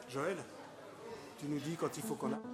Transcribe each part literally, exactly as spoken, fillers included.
Joël, tu nous dis quand il faut qu'on a...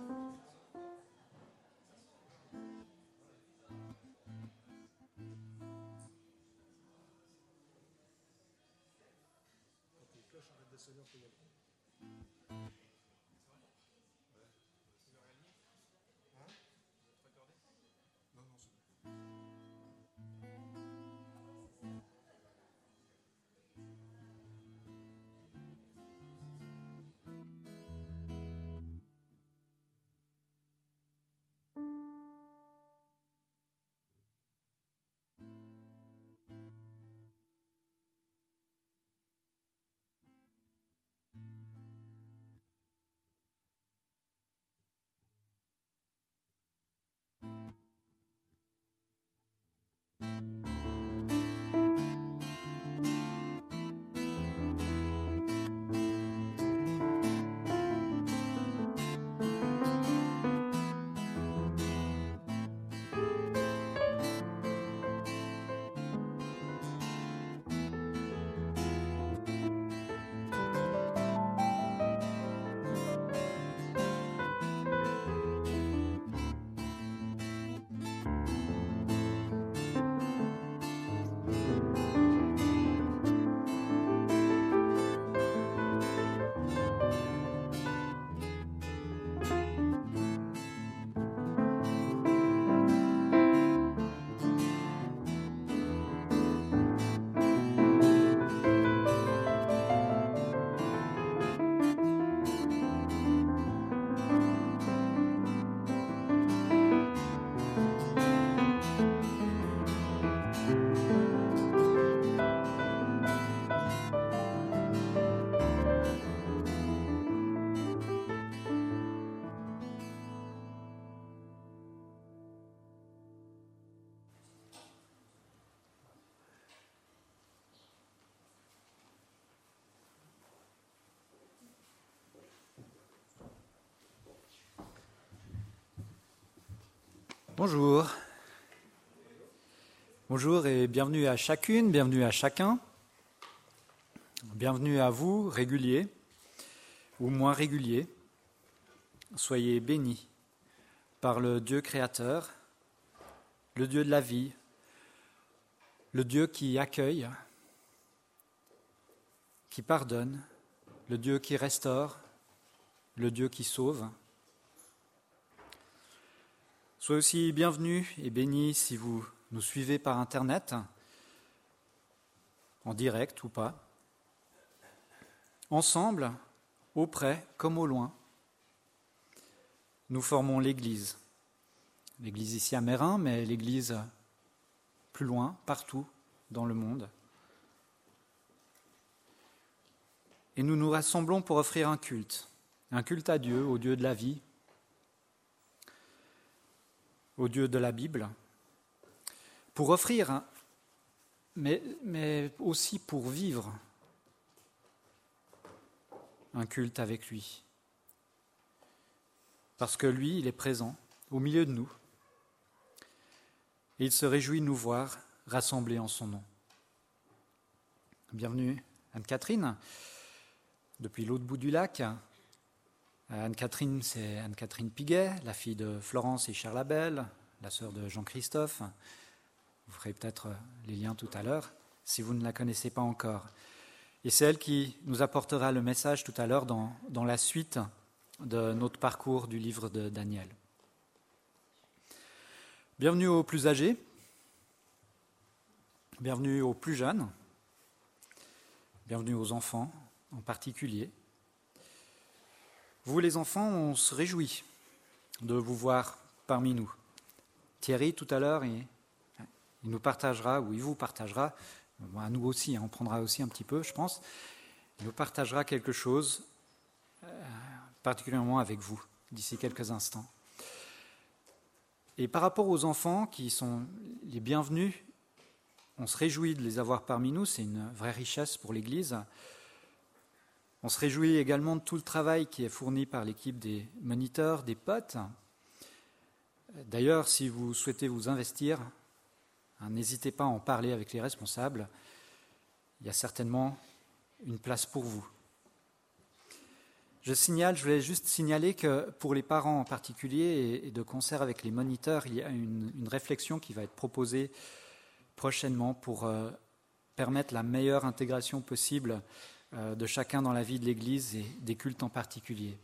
Bonjour. Bonjour et bienvenue à chacune, bienvenue à chacun. Bienvenue à vous, réguliers ou moins réguliers. Soyez bénis par le Dieu créateur, le Dieu de la vie, le Dieu qui accueille, qui pardonne, le Dieu qui restaure, le Dieu qui sauve. Soyez aussi bienvenus et bénis si vous nous suivez par Internet, en direct ou pas. Ensemble, auprès comme au loin, nous formons l'Église. L'Église ici à Meyrin, mais l'Église plus loin, partout dans le monde. Et nous nous rassemblons pour offrir un culte, un culte à Dieu, au Dieu de la vie, au Dieu de la Bible, pour offrir, mais, mais aussi pour vivre un culte avec lui. Parce que lui, il est présent au milieu de nous et il se réjouit de nous voir rassemblés en son nom. Bienvenue Anne-Catherine, depuis l'autre bout du lac. Anne-Catherine, c'est Anne-Catherine Piguet, la fille de Florence et Charles Abel, la sœur de Jean-Christophe. Vous ferez peut-être les liens tout à l'heure, si vous ne la connaissez pas encore. Et c'est elle qui nous apportera le message tout à l'heure dans, dans la suite de notre parcours du livre de Daniel. Bienvenue aux plus âgés, bienvenue aux plus jeunes, bienvenue aux enfants en particulier. Vous les enfants, on se réjouit de vous voir parmi nous. Thierry, tout à l'heure, il, il nous partagera, ou il vous partagera, bon, à nous aussi, hein, on prendra aussi un petit peu, je pense, il nous partagera quelque chose, euh, particulièrement avec vous, d'ici quelques instants. Et par rapport aux enfants qui sont les bienvenus, on se réjouit de les avoir parmi nous, c'est une vraie richesse pour l'Église. On se réjouit également de tout le travail qui est fourni par l'équipe des moniteurs, des potes. D'ailleurs, si vous souhaitez vous investir, hein, n'hésitez pas à en parler avec les responsables. Il y a certainement une place pour vous. Je signale, je voulais juste signaler que pour les parents en particulier, et, et de concert avec les moniteurs, il y a une, une réflexion qui va être proposée prochainement pour euh, permettre la meilleure intégration possible euh, de chacun dans la vie de l'Église et des cultes en particulier.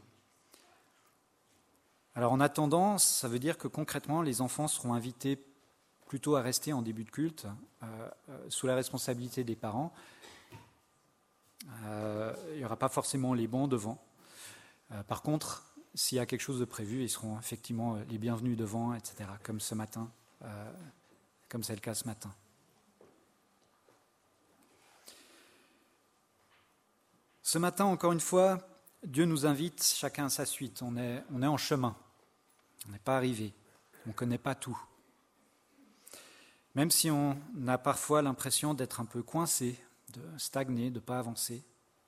Alors en attendant, ça veut dire que concrètement, les enfants seront invités plutôt à rester en début de culte, euh, euh, sous la responsabilité des parents. Euh, il n'y aura pas forcément les bancs devant. Euh, par contre, s'il y a quelque chose de prévu, ils seront effectivement les bienvenus devant, et cetera, comme ce matin, euh, comme c'est le cas ce matin. Ce matin, encore une fois, Dieu nous invite chacun à sa suite. On est, on est en chemin, on n'est pas arrivé, on ne connaît pas tout. Même si on a parfois l'impression d'être un peu coincé, de stagner, de ne pas avancer.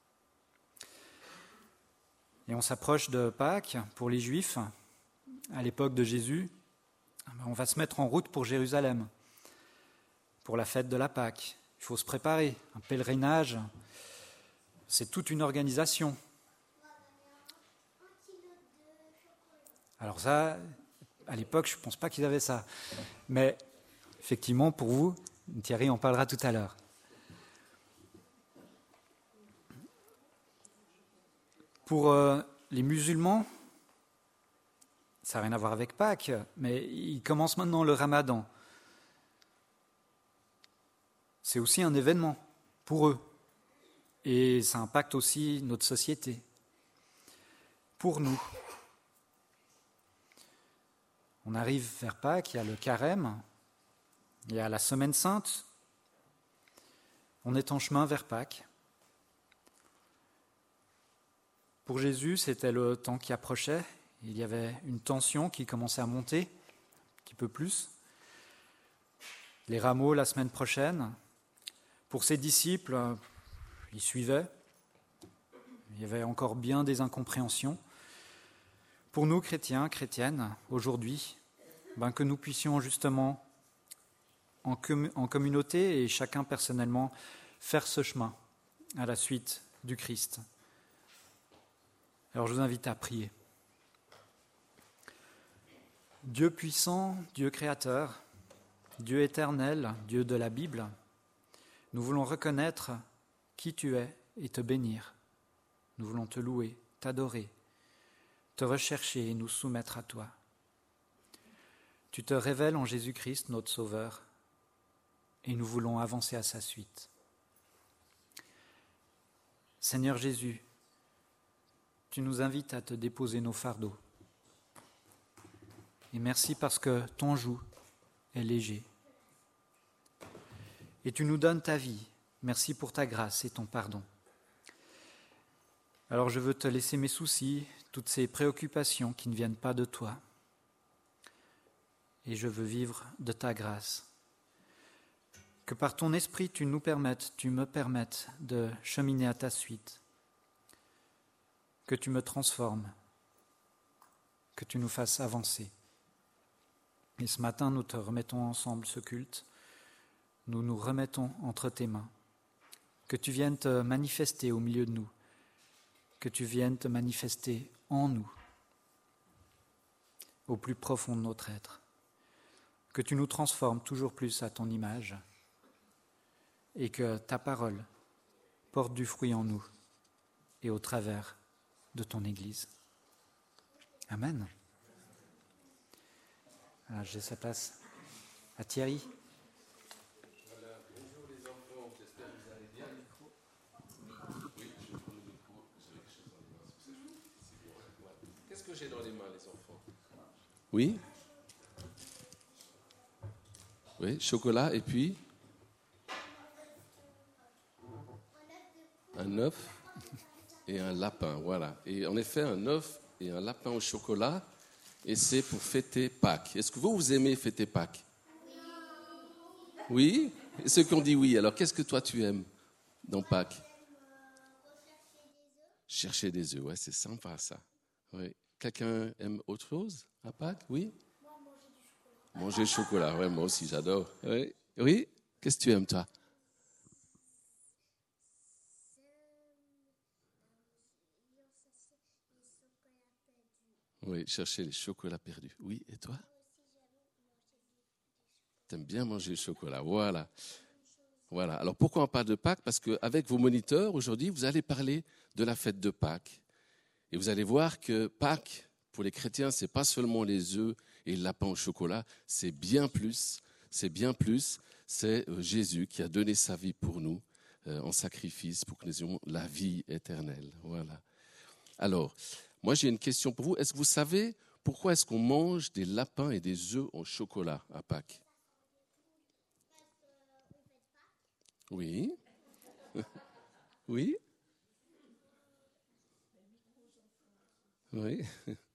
Et on s'approche de Pâques pour les Juifs, à l'époque de Jésus. On va se mettre en route pour Jérusalem, pour la fête de la Pâques. Il faut se préparer, un pèlerinage, c'est toute une organisation. Alors ça, à l'époque, je ne pense pas qu'ils avaient ça. Mais effectivement, pour vous, Thierry en parlera tout à l'heure. Pour euh, les musulmans, ça n'a rien à voir avec Pâques, mais ils commencent maintenant le Ramadan. C'est aussi un événement pour eux. Et ça impacte aussi notre société. Pour nous, on arrive vers Pâques, il y a le carême, il y a la semaine sainte. On est en chemin vers Pâques. Pour Jésus, c'était le temps qui approchait. Il y avait une tension qui commençait à monter, un petit peu plus. Les rameaux la semaine prochaine. Pour ses disciples, ils suivaient. Il y avait encore bien des incompréhensions. Pour nous, chrétiens, chrétiennes, aujourd'hui, ben que nous puissions justement, en, com- en communauté et chacun personnellement, faire ce chemin à la suite du Christ. Alors je vous invite à prier. Dieu puissant, Dieu créateur, Dieu éternel, Dieu de la Bible, nous voulons reconnaître qui tu es et te bénir. Nous voulons te louer, t'adorer, te rechercher et nous soumettre à toi. Tu te révèles en Jésus-Christ, notre Sauveur, et nous voulons avancer à sa suite. Seigneur Jésus, tu nous invites à te déposer nos fardeaux. Et merci parce que ton joug est léger. Et tu nous donnes ta vie. Merci pour ta grâce et ton pardon. Alors je veux te laisser mes soucis, toutes ces préoccupations qui ne viennent pas de toi. Et je veux vivre de ta grâce. Que par ton esprit tu nous permettes, tu me permettes de cheminer à ta suite. Que tu me transformes, que tu nous fasses avancer. Et ce matin, nous te remettons ensemble ce culte. Nous nous remettons entre tes mains. Que tu viennes te manifester au milieu de nous. Que tu viennes te manifester en nous, au plus profond de notre être. Que tu nous transformes toujours plus à ton image et que ta parole porte du fruit en nous et au travers de ton Église. Amen. Alors, je laisse la place à Thierry. Voilà, bonjour les enfants, j'espère que vous allez bien. Oui, je prends le micro, j'ai quelque chose dans les mains, c'est pour ça que je c'est bon. Qu'est-ce que j'ai dans les mains, les enfants? Oui? Oui, chocolat et puis un œuf et un lapin, voilà. Et en effet, un œuf et un lapin au chocolat, et c'est pour fêter Pâques. Est-ce que vous, vous aimez fêter Pâques? Oui? Et ceux qui ont dit oui, alors qu'est-ce que toi tu aimes dans Pâques? Chercher des œufs, ouais, c'est sympa ça. Oui. Quelqu'un aime autre chose à Pâques? Oui? Manger du chocolat. Manger le chocolat, ouais, moi aussi j'adore. Oui? Oui? Qu'est-ce que tu aimes toi? Oui, chercher les chocolats perdus. Oui, et toi? T'aimes bien manger le chocolat, voilà. Voilà. Alors pourquoi on parle de Pâques? Parce qu'avec vos moniteurs, aujourd'hui, vous allez parler de la fête de Pâques. Et vous allez voir que Pâques, pour les chrétiens, c'est pas seulement les œufs et le lapin au chocolat, c'est bien plus, c'est bien plus, c'est Jésus qui a donné sa vie pour nous, euh, en sacrifice, pour que nous ayons la vie éternelle. Voilà. Alors, moi j'ai une question pour vous. Est-ce que vous savez pourquoi est-ce qu'on mange des lapins et des œufs au chocolat à Pâques? Oui. Oui. Oui.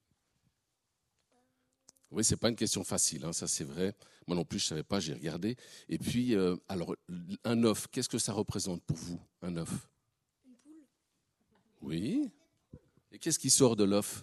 Oui, c'est pas une question facile, hein, ça c'est vrai. Moi non plus, je savais pas, j'ai regardé. Et puis, euh, alors, un œuf, qu'est-ce que ça représente pour vous, un œuf? Une poule. Oui. Et qu'est-ce qui sort de l'œuf?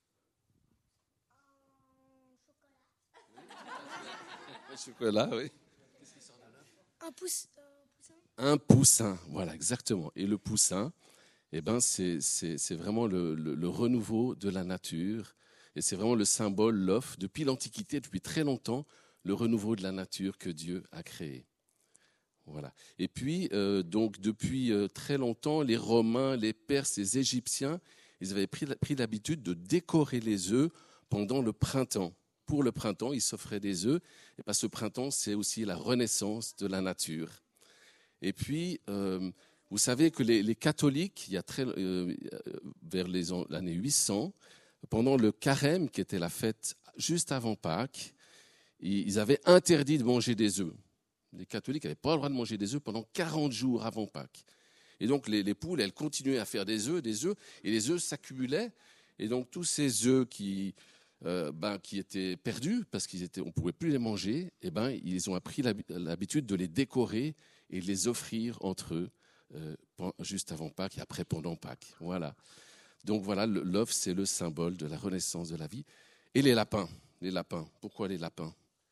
Un chocolat, oui. Qu'est-ce qui sort de l'œuf? Un pouce, euh, poussin. Un poussin, voilà, exactement. Et le poussin, eh ben, c'est, c'est, c'est vraiment le, le, le renouveau de la nature. Et c'est vraiment le symbole, l'œuf, depuis l'Antiquité, depuis très longtemps, le renouveau de la nature que Dieu a créé. Voilà. Et puis, euh, donc, depuis euh, très longtemps, les Romains, les Perses, les Égyptiens, ils avaient pris, pris l'habitude de décorer les œufs pendant le printemps. Pour le printemps, ils s'offraient des œufs. Et parce que ce printemps, c'est aussi la renaissance de la nature. Et puis, euh, vous savez que les, les catholiques, il y a très, euh, vers les années huit cents, pendant le carême, qui était la fête juste avant Pâques, ils avaient interdit de manger des œufs. Les catholiques n'avaient pas le droit de manger des œufs pendant quarante jours avant Pâques. Et donc les, les poules, elles continuaient à faire des œufs, des œufs, et les œufs s'accumulaient. Et donc tous ces œufs qui, euh, ben, qui étaient perdus, parce qu'on ne pouvait plus les manger, eh ben, ils ont appris l'habitude de les décorer et de les offrir entre eux, euh, juste avant Pâques et après pendant Pâques. Voilà. Donc voilà, l'œuf, c'est le symbole de la renaissance de la vie. Et les lapins, les lapins. Pourquoi les lapins?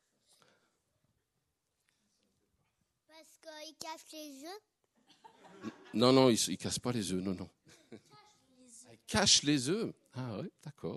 Parce qu'ils cassent les œufs. Non, non, ils ne cassent pas les œufs, non, non. Ils cachent les œufs. Ah oui, d'accord.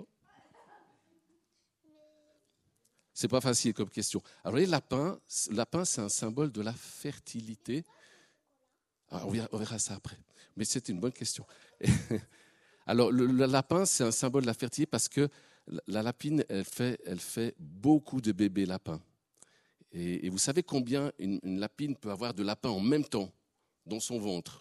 C'est pas facile comme question. Alors les lapins, le lapin, c'est un symbole de la fertilité. Ah, on, verra, on verra ça après. Mais c'est une bonne question. Alors, le, le lapin, c'est un symbole de la fertilité parce que la lapine, elle fait, elle fait beaucoup de bébés lapins. Et, et vous savez combien une, une lapine peut avoir de lapins en même temps dans son ventre?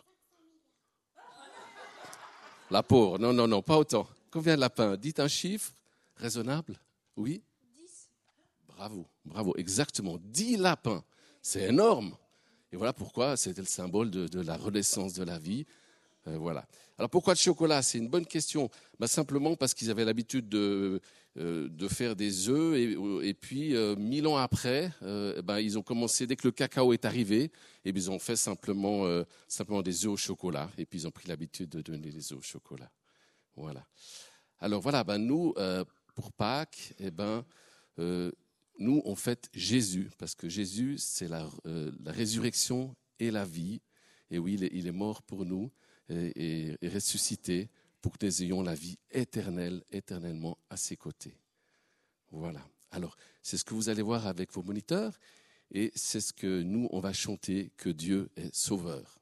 La pauvre, non, non, non, pas autant. Combien de lapins? Dites un chiffre raisonnable. Oui? dix. Bravo, bravo, exactement. dix lapins. C'est énorme. Et voilà pourquoi c'était le symbole de, de la renaissance de la vie. Euh, voilà. Alors pourquoi le chocolat? C'est une bonne question. Ben, simplement parce qu'ils avaient l'habitude de, euh, de faire des œufs et, et puis euh, mille ans après, euh, ben, ils ont commencé, dès que le cacao est arrivé, et ils ont fait simplement, euh, simplement des œufs au chocolat et puis ils ont pris l'habitude de donner des œufs au chocolat. Voilà. Alors voilà, ben, nous, euh, pour Pâques, eh ben, euh, nous on fête Jésus parce que Jésus c'est la, euh, la résurrection et la vie. Et oui, il est, il est mort pour nous. Et, et, et ressuscité pour que nous ayons la vie éternelle, éternellement à ses côtés. Voilà. Alors, c'est ce que vous allez voir avec vos moniteurs et c'est ce que nous, on va chanter, que Dieu est sauveur.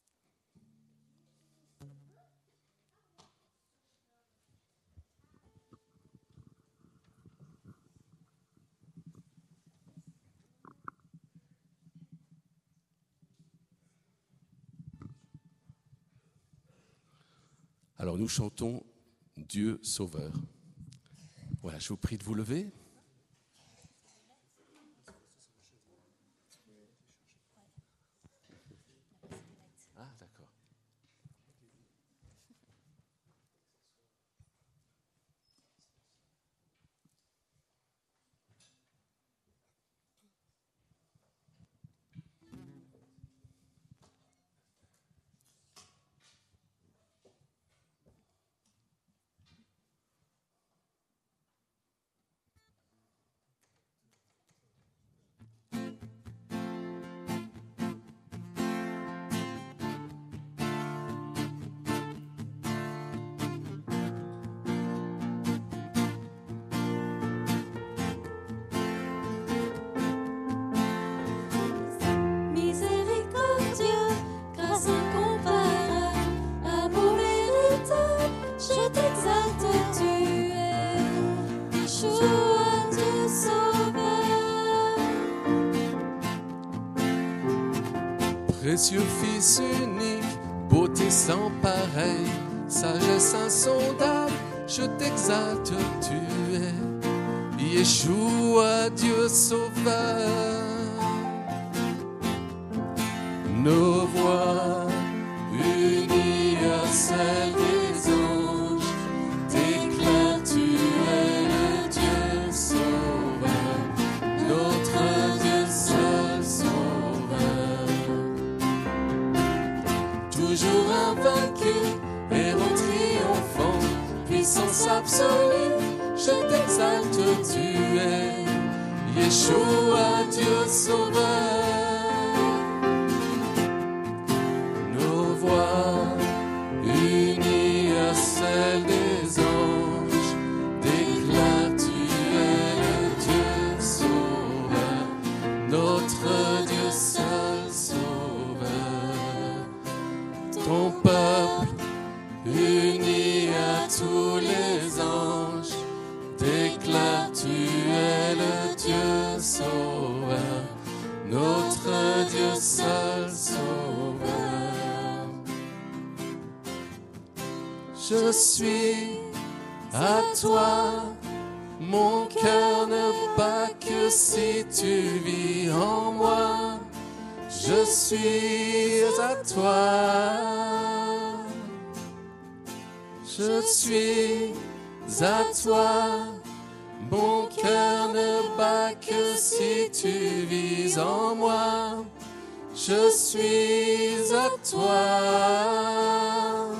Alors nous chantons Dieu sauveur. Voilà, je vous prie de vous lever. Ah, d'accord. Précieux Fils unique, beauté sans pareil, sagesse insondable, je t'exalte, tu es Yeshua, Dieu sauveur. Nos voix unies à celles des anges déclarent, tu es le Dieu sauveur, notre Dieu seul sauveur. Toujours invaincu, héros triomphant, puissance absolue, je t'exalte, tu es Yeshua, Dieu sauveur. Nos voix unies à celles des anges déclarent, tu es le Dieu sauveur, notre Dieu seul sauveur. Ton peuple uni à tous les anges déclare, tu es le Dieu sauveur, notre Dieu seul sauveur. Je suis à toi, mon cœur ne bat que si tu vis en moi. Je suis à toi. Je suis à toi, mon cœur ne bat que si tu vis en moi. Je suis à toi.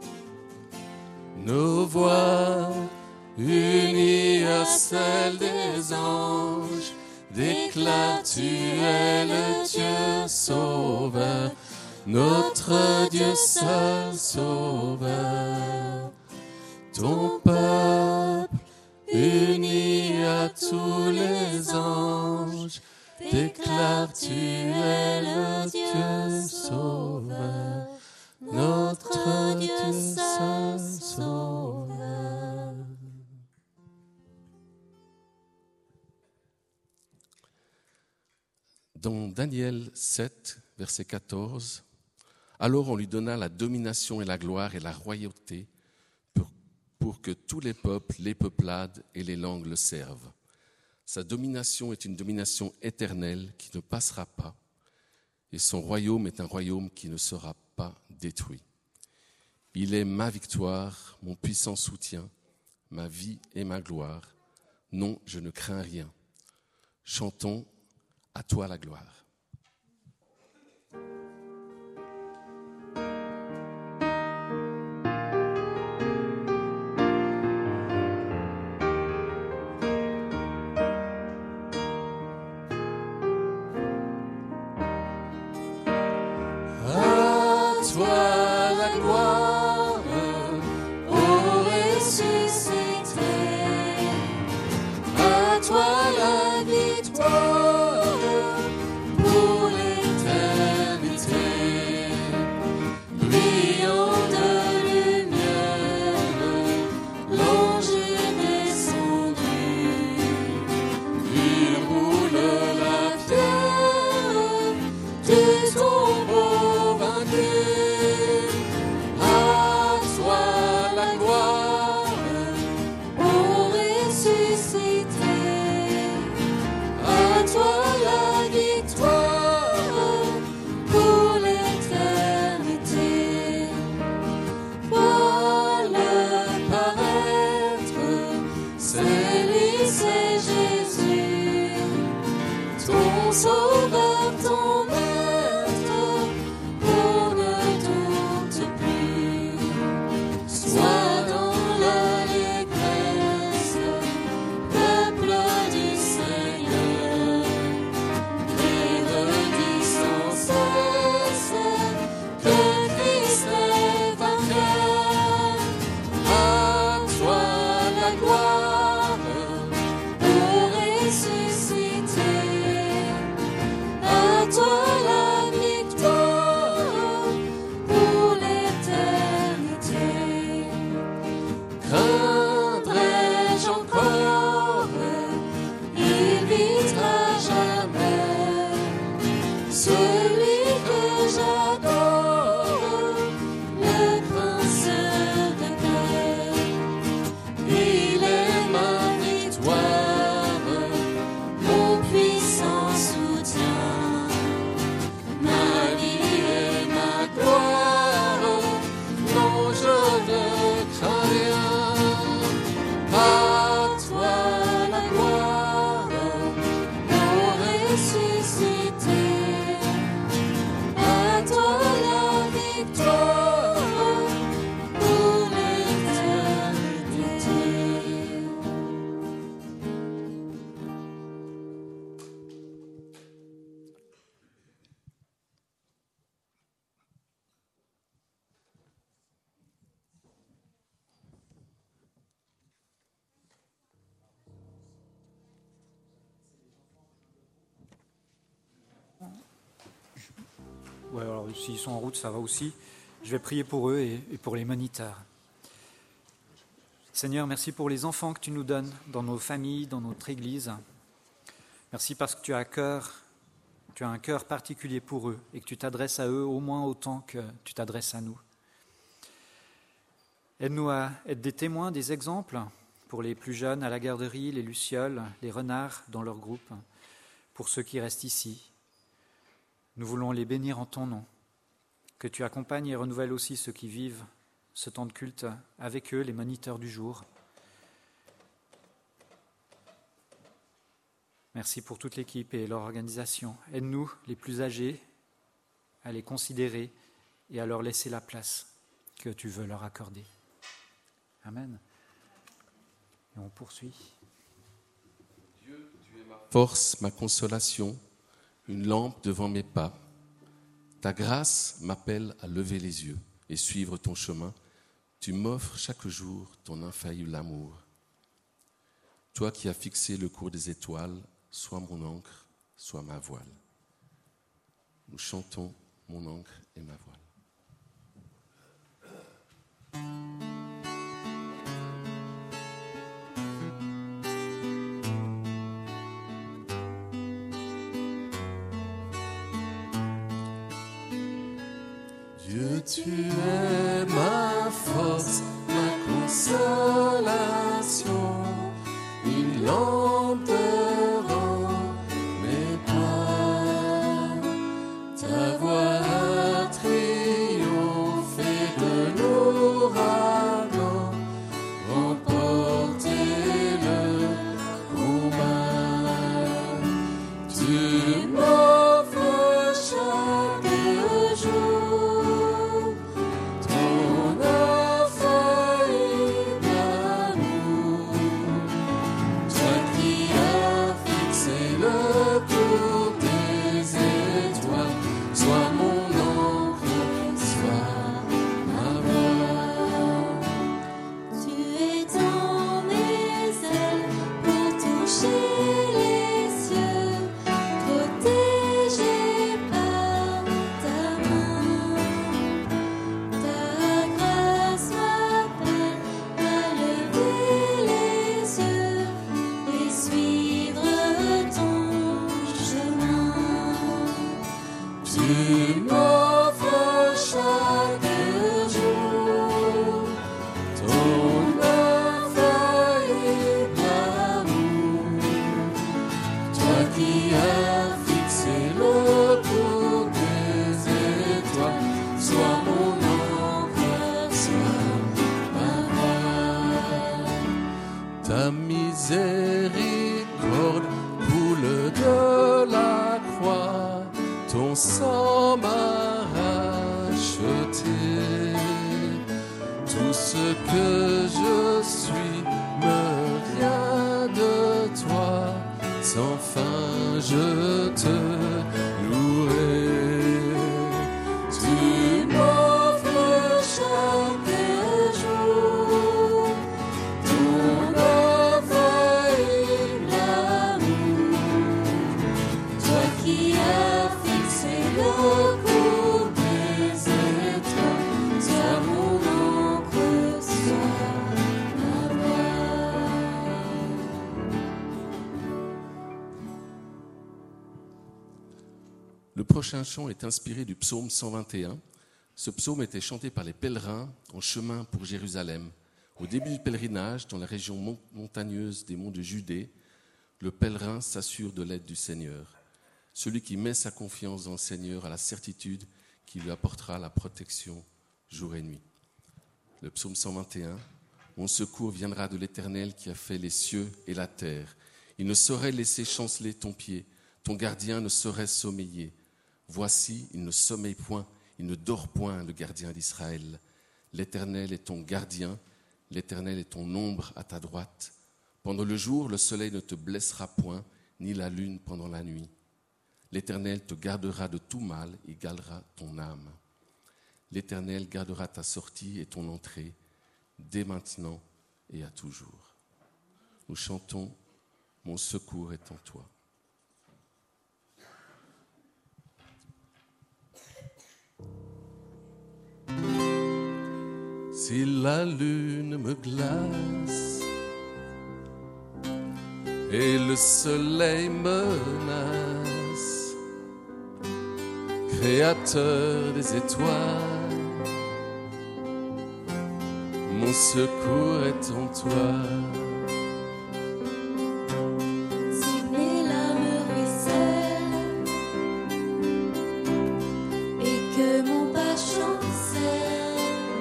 Nos voix unies à celles des anges déclarent, tu es le Dieu sauveur, notre Dieu seul sauveur. Ton peuple uni à tous les anges déclare, tu es le Dieu sauveur, notre Dieu seul sauveur. Dans Daniel sept, verset quatorze, alors on lui donna la domination et la gloire et la royauté pour, pour que tous les peuples, les peuplades et les langues le servent. Sa domination est une domination éternelle qui ne passera pas, et son royaume est un royaume qui ne sera pas détruit. Il est ma victoire, mon puissant soutien, ma vie et ma gloire. Non, je ne crains rien. Chantons, à toi la gloire. ouais, alors s'ils sont en route, ça va aussi. Je vais prier pour eux et, et pour les moniteurs. Seigneur, merci pour les enfants que tu nous donnes dans nos familles, dans notre Église. Merci parce que tu as un cœur, tu as un cœur particulier pour eux et que tu t'adresses à eux au moins autant que tu t'adresses à nous. Aide-nous à être des témoins, des exemples pour les plus jeunes à la garderie, les lucioles, les renards dans leur groupe, pour ceux qui restent ici. Nous voulons les bénir en ton nom. Que tu accompagnes et renouvelles aussi ceux qui vivent ce temps de culte avec eux, les moniteurs du jour. Merci pour toute l'équipe et leur organisation. Aide-nous, les plus âgés, à les considérer et à leur laisser la place que tu veux leur accorder. Amen. Et on poursuit. Dieu, tu es ma force, ma consolation, une lampe devant mes pas. Ta grâce m'appelle à lever les yeux et suivre ton chemin. Tu m'offres chaque jour ton infaillible amour. Toi qui as fixé le cours des étoiles, sois mon ancre, sois ma voile. Nous chantons mon ancre et ma voile. Dieu, tu es ma force, ma consolation, une lampe devant mes pas. Ta voix a triomphé de l'ouragan, remporté le combat. Tu m'offres chaque jour ton infaillible amour. Toi qui as fixé le cours des étoiles, sois mon ancre, sois ma voile. Tu es dans mes ailes pour toucher les cieux, protégé par ta main. Ta grâce m'appelle à lever les yeux et suivre ton chemin. Tu m'offres chaque jour ton infaillible amour. Toi qui as fixé le cours des étoiles, sois mon ancre, sois ma voile. Ta miséricorde coule de la croix, ton sang m'a racheté. Tout ce que je suis me vient de toi, sans fin je te louerai. Tu m'offres chaque jour ton infaillible amour. Toi qui as fixé le cours des étoiles, sois mon ancre, sois ma voile. Le prochain chant est inspiré du psaume cent vingt et un. Ce psaume était chanté par les pèlerins en chemin pour Jérusalem. Au début du pèlerinage, dans la région mon- montagneuse des monts de Judée, le pèlerin s'assure de l'aide du Seigneur. Celui qui met sa confiance dans le Seigneur a la certitude qu'il lui apportera la protection jour et nuit. Le psaume cent vingt et un. Mon secours viendra de l'Éternel qui a fait les cieux et la terre. Il ne saurait laisser chanceler ton pied. Ton gardien ne saurait sommeiller. Voici, il ne sommeille point, il ne dort point, le gardien d'Israël. L'Éternel est ton gardien, l'Éternel est ton ombre à ta droite. Pendant le jour, le soleil ne te blessera point, ni la lune pendant la nuit. L'Éternel te gardera de tout mal et gardera ton âme. L'Éternel gardera ta sortie et ton entrée, dès maintenant et à toujours. Nous chantons « Mon secours est en toi ». Si la lune me glace et le soleil menace, Créateur des étoiles, mon secours est en toi. Si mes larmes ruissellent et que mon pas chancelle,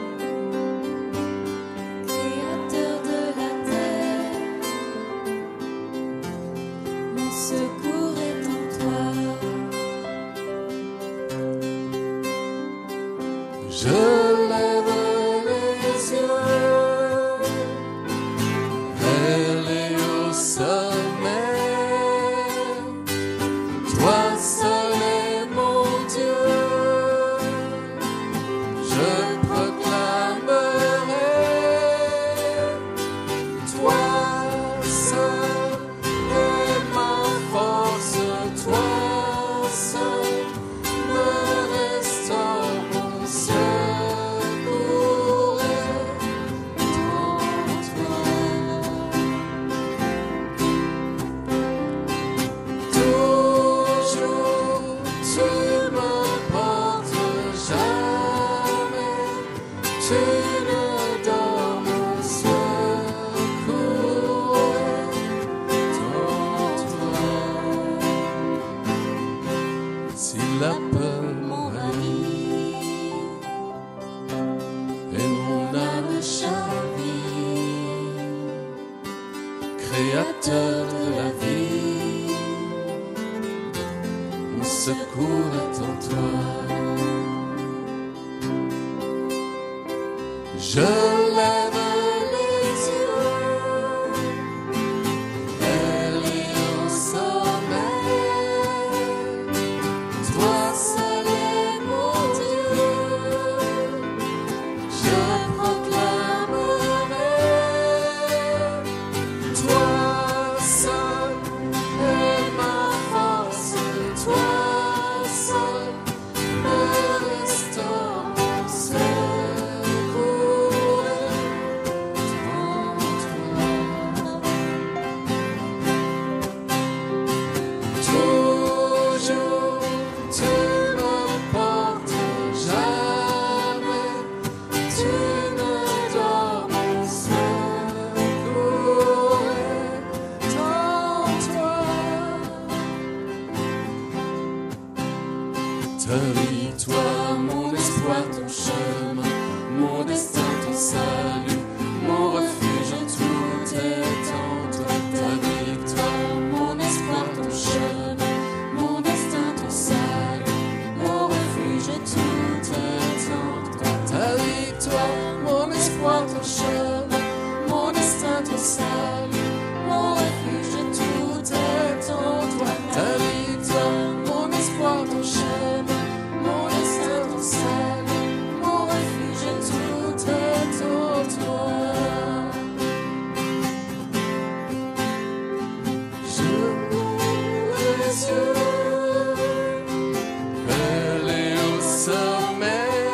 Créateur de la terre, mon secours est en toi. Je lève les yeux vers les hauts sommets. Toi seul est mon Dieu. Je proclamerai. Toi seul est ma force. Toi seul me restaure. Mon secours est en toi. Toujours tu me portes, jamais tu ne dors. Mon secours est en toi. Si la peur m'envahit et mon âme chavire, Créateur de la vie, mon secours est en toi. Je lève les yeux vers les hauts sommets. Toi seul est mon Dieu. Je proclamerai. Toi seul est ma force. Toi seul me restaure. Mon secours est en toi. Toujours tu me portes, jamais tu ne dors. Mon secours est en toi. Ta victoire, mon espoir, ton chemin, mon destin, ton salut, mon refuge, tout est en toi. Ta victoire, mon espoir, ton chemin, mon destin, ton salut, mon refuge, tout est en toi. Ta victoire, mon espoir, ton chemin, mon destin, ton salut, mon refuge, tout est en toi. Ta victoire, mon espoir, ton chemin, mon destin, ton salut, mon refuge, tout est en toi. Je m'ouvre les yeux vers les hauts sommets.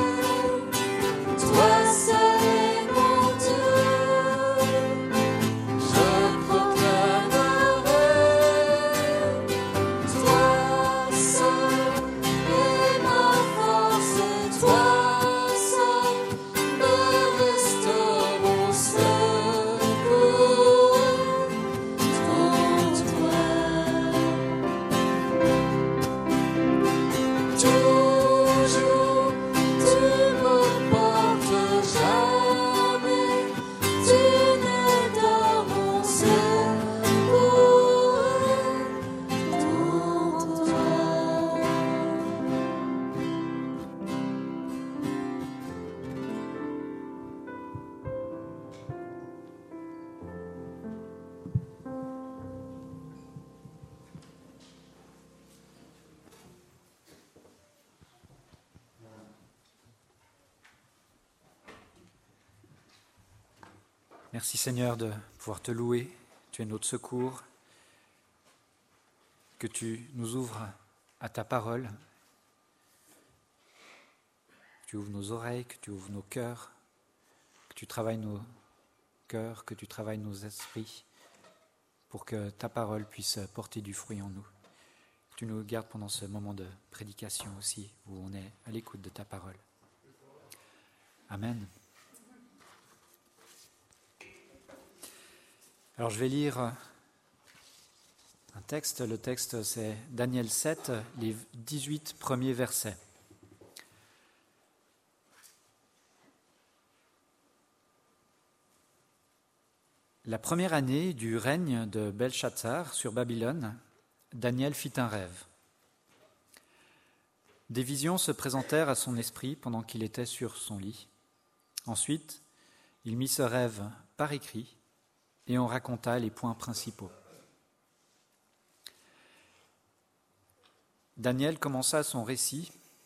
Toi seul est mon Dieu. Je proclamerai. Toi seul est ma force. Toi seul me restaure. Mon secours est en toi. Toujours tu me portes, jamais tu ne dors. Mon secours est en toi. Merci Seigneur de pouvoir te louer. Tu es notre secours. Que tu nous ouvres à ta parole. Que tu ouvres nos oreilles, que tu ouvres nos cœurs que tu travailles nos cœurs, que tu travailles nos esprits, pour que ta parole puisse porter du fruit en nous. Que tu nous gardes pendant ce moment de prédication aussi, où on est à l'écoute de ta parole. Amen. Alors je vais lire un texte. Le texte, c'est Daniel sept, les dix-huit premiers versets. La première année du règne de Belshazzar sur Babylone, Daniel fit un rêve. Des visions se présentèrent à son esprit pendant qu'il était sur son lit. Ensuite, il mit ce rêve par écrit et on raconta les points principaux. Daniel commença son récit.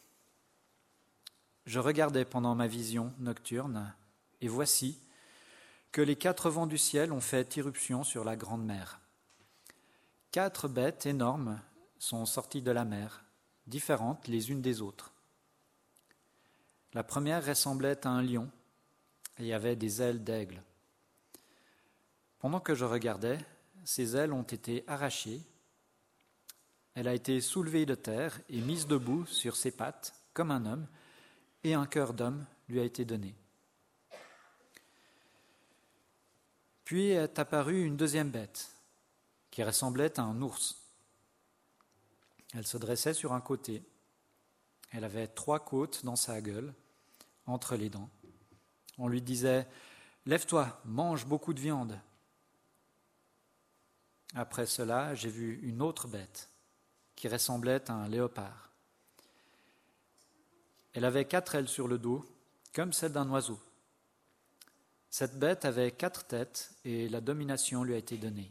Je regardais pendant ma vision nocturne, et voici que les quatre vents du ciel ont fait irruption sur la grande mer. Quatre bêtes énormes sont sorties de la mer, différentes les unes des autres. La première ressemblait à un lion et avait des ailes d'aigle. Pendant que je regardais, ses ailes ont été arrachées. Elle a été soulevée de terre et mise debout sur ses pattes comme un homme, et un cœur d'homme lui a été donné. Puis est apparue une deuxième bête, qui ressemblait à un ours. Elle se dressait sur un côté. Elle avait trois côtes dans sa gueule, entre les dents. On lui disait « Lève-toi, mange beaucoup de viande ». Après cela, j'ai vu une autre bête, qui ressemblait à un léopard. Elle avait quatre ailes sur le dos, comme celle d'un oiseau. Cette bête avait quatre têtes et la domination lui a été donnée.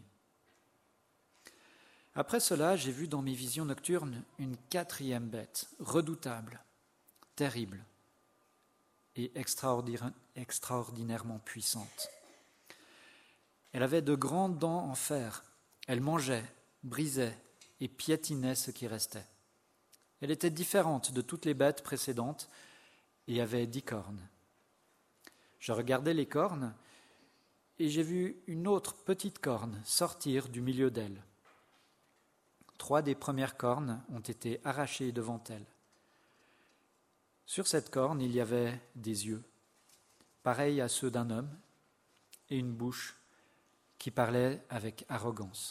Après cela, j'ai vu dans mes visions nocturnes une quatrième bête, redoutable, terrible et extraordinaire, extraordinairement puissante. Elle avait de grandes dents en fer. Elle mangeait, brisait et piétinait ce qui restait. Elle était différente de toutes les bêtes précédentes et avait dix cornes. Je regardais les cornes et j'ai vu une autre petite corne sortir du milieu d'elle. Trois des premières cornes ont été arrachées devant elle. Sur cette corne, il y avait des yeux, pareils à ceux d'un homme, et une bouche qui parlait avec arrogance.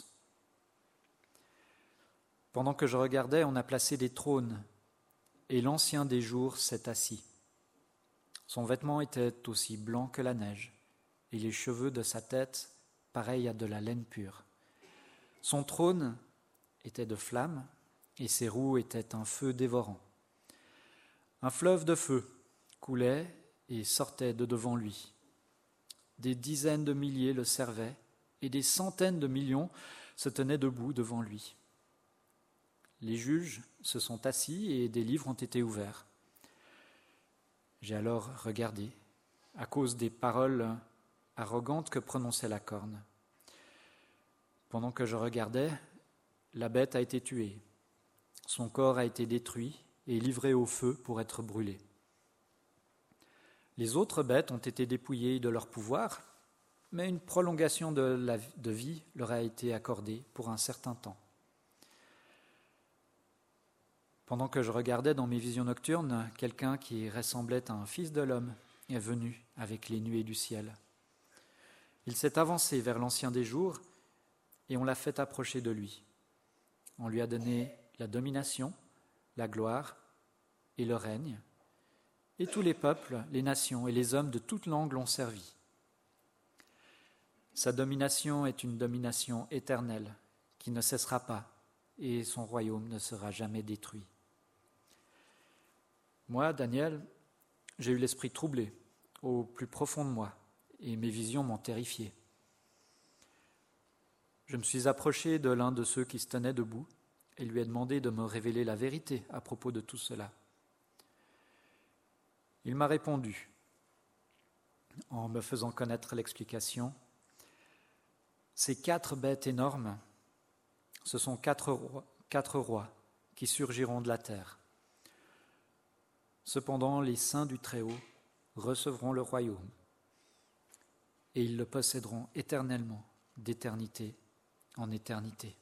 Pendant que je regardais, on a placé des trônes, et l'Ancien des jours s'est assis. Son vêtement était aussi blanc que la neige, et les cheveux de sa tête pareils à de la laine pure. Son trône était de flammes, et ses roues étaient un feu dévorant. Un fleuve de feu coulait et sortait de devant lui. Des dizaines de milliers le servaient, et des centaines de millions se tenaient debout devant lui. Les juges se sont assis et des livres ont été ouverts. J'ai alors regardé, à cause des paroles arrogantes que prononçait la corne. Pendant que je regardais, la bête a été tuée. Son corps a été détruit et livré au feu pour être brûlé. Les autres bêtes ont été dépouillées de leur pouvoir, mais une prolongation de, la, de vie leur a été accordée pour un certain temps. Pendant que je regardais dans mes visions nocturnes, quelqu'un qui ressemblait à un fils de l'homme est venu avec les nuées du ciel. Il s'est avancé vers l'Ancien des jours et on l'a fait approcher de lui. On lui a donné la domination, la gloire et le règne, et tous les peuples, les nations et les hommes de toute langue l'ont servi. Sa domination est une domination éternelle qui ne cessera pas et son royaume ne sera jamais détruit. Moi, Daniel, j'ai eu l'esprit troublé au plus profond de moi et mes visions m'ont terrifié. Je me suis approché de l'un de ceux qui se tenaient debout et lui ai demandé de me révéler la vérité à propos de tout cela. Il m'a répondu, en me faisant connaître l'explication, « Ces quatre bêtes énormes, ce sont quatre rois, quatre rois qui surgiront de la terre. Cependant, les saints du Très-Haut recevront le royaume et ils le posséderont éternellement, d'éternité en éternité.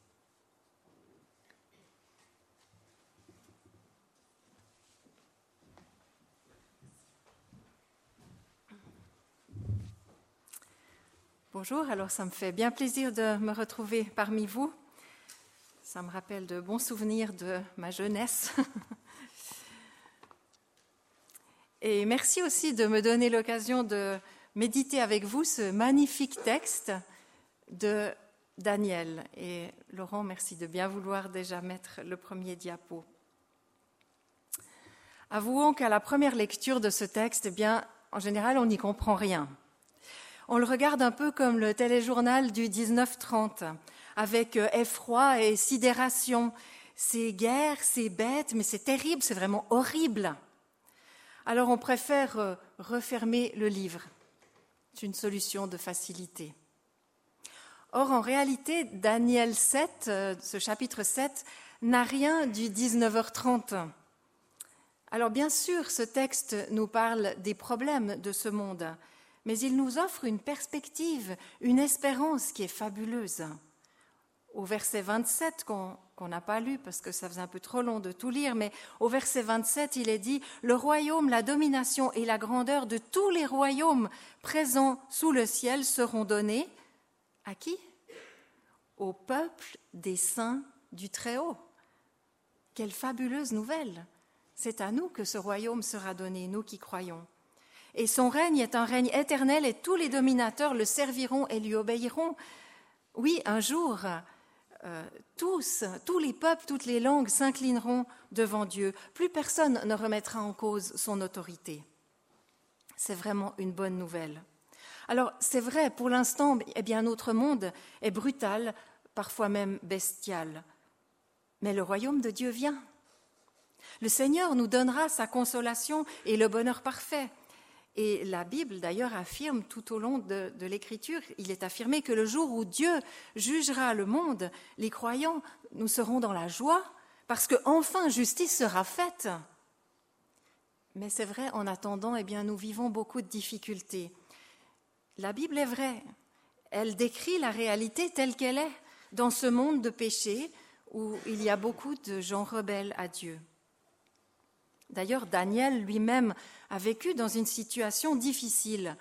Bonjour, alors ça me fait bien plaisir de me retrouver parmi vous. Ça me rappelle de bons souvenirs de ma jeunesse. Et merci aussi de me donner l'occasion de méditer avec vous ce magnifique texte de Daniel. Et Laurent, merci de bien vouloir déjà mettre le premier diapo. Avouons qu'à la première lecture de ce texte, eh bien, en général, on n'y comprend rien. On le regarde un peu comme le téléjournal du dix-neuf trente, avec effroi et sidération. C'est guerre, c'est bête, mais c'est terrible, c'est vraiment horrible. Alors on préfère refermer le livre. C'est une solution de facilité. Or, en réalité, Daniel sept, ce chapitre sept, n'a rien du dix-neuf heures trente. Alors bien sûr, ce texte nous parle des problèmes de ce monde, mais il nous offre une perspective, une espérance qui est fabuleuse. Au verset vingt-sept, qu'on qu'on n'a pas lu parce que ça faisait un peu trop long de tout lire, mais au verset vingt-sept, il est dit « Le royaume, la domination et la grandeur de tous les royaumes présents sous le ciel seront donnés à qui ? Au peuple des saints du Très-Haut. » Quelle fabuleuse nouvelle ! C'est à nous que ce royaume sera donné, nous qui croyons. Et son règne est un règne éternel et tous les dominateurs le serviront et lui obéiront. Oui, un jour, euh, tous, tous les peuples, toutes les langues s'inclineront devant Dieu. Plus personne ne remettra en cause son autorité. C'est vraiment une bonne nouvelle. Alors, c'est vrai, pour l'instant, eh bien, notre monde est brutal, parfois même bestial. Mais le royaume de Dieu vient. Le Seigneur nous donnera sa consolation et le bonheur parfait. Et la Bible, d'ailleurs, affirme tout au long de, de l'Écriture, il est affirmé que le jour où Dieu jugera le monde, les croyants, nous serons dans la joie, parce qu'enfin justice sera faite. Mais c'est vrai, en attendant, eh bien, nous vivons beaucoup de difficultés. La Bible est vraie. Elle décrit la réalité telle qu'elle est, dans ce monde de péché où il y a beaucoup de gens rebelles à Dieu. D'ailleurs, Daniel lui-même a vécu dans une situation difficile.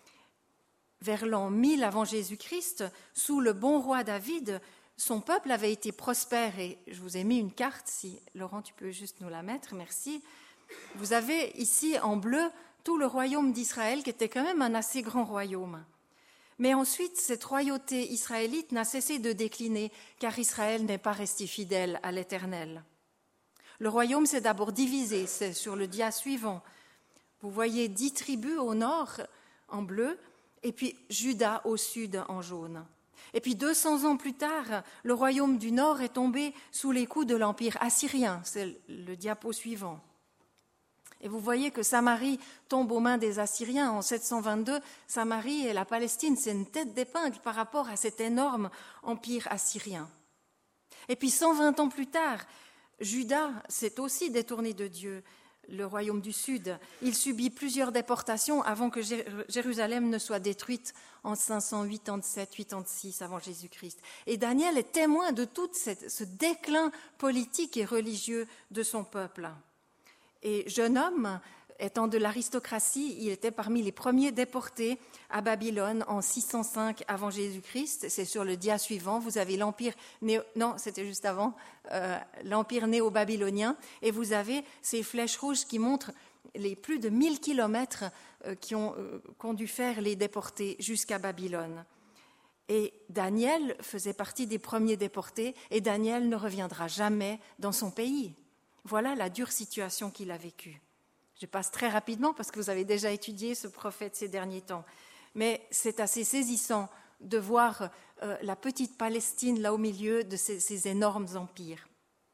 Vers l'an mille avant Jésus-Christ, sous le bon roi David, son peuple avait été prospère. Et je vous ai mis une carte, si Laurent, tu peux juste nous la mettre, merci. Vous avez ici en bleu tout le royaume d'Israël, qui était quand même un assez grand royaume. Mais ensuite, cette royauté israélite n'a cessé de décliner, car Israël n'est pas resté fidèle à l'Éternel. Le royaume s'est d'abord divisé, c'est sur le dia suivant. Vous voyez dix tribus au nord en bleu, et puis Juda au sud en jaune. Et puis deux cents ans plus tard, le royaume du nord est tombé sous les coups de l'empire assyrien, c'est le diapo suivant. Et vous voyez que Samarie tombe aux mains des Assyriens en sept cent vingt-deux. Samarie et la Palestine, c'est une tête d'épingle par rapport à cet énorme empire assyrien. Et puis cent vingt ans plus tard, Juda s'est aussi détourné de Dieu, le royaume du Sud. Il subit plusieurs déportations avant que Jérusalem ne soit détruite en cinq cent quatre-vingt-sept quatre-vingt-six avant Jésus-Christ. Et Daniel est témoin de tout cette, ce déclin politique et religieux de son peuple. Et jeune homme, étant de l'aristocratie, il était parmi les premiers déportés à Babylone en six cent cinq avant Jésus-Christ. C'est sur le dia suivant. Vous avez l'empire néo... non, c'était juste avant euh, l'empire néo-babylonien, et vous avez ces flèches rouges qui montrent les plus de mille kilomètres euh, qui ont euh, qu'ont dû faire les déportés jusqu'à Babylone. Et Daniel faisait partie des premiers déportés, et Daniel ne reviendra jamais dans son pays. Voilà la dure situation qu'il a vécue. Je passe très rapidement parce que vous avez déjà étudié ce prophète ces derniers temps. Mais c'est assez saisissant de voir euh, la petite Palestine là au milieu de ces, ces énormes empires.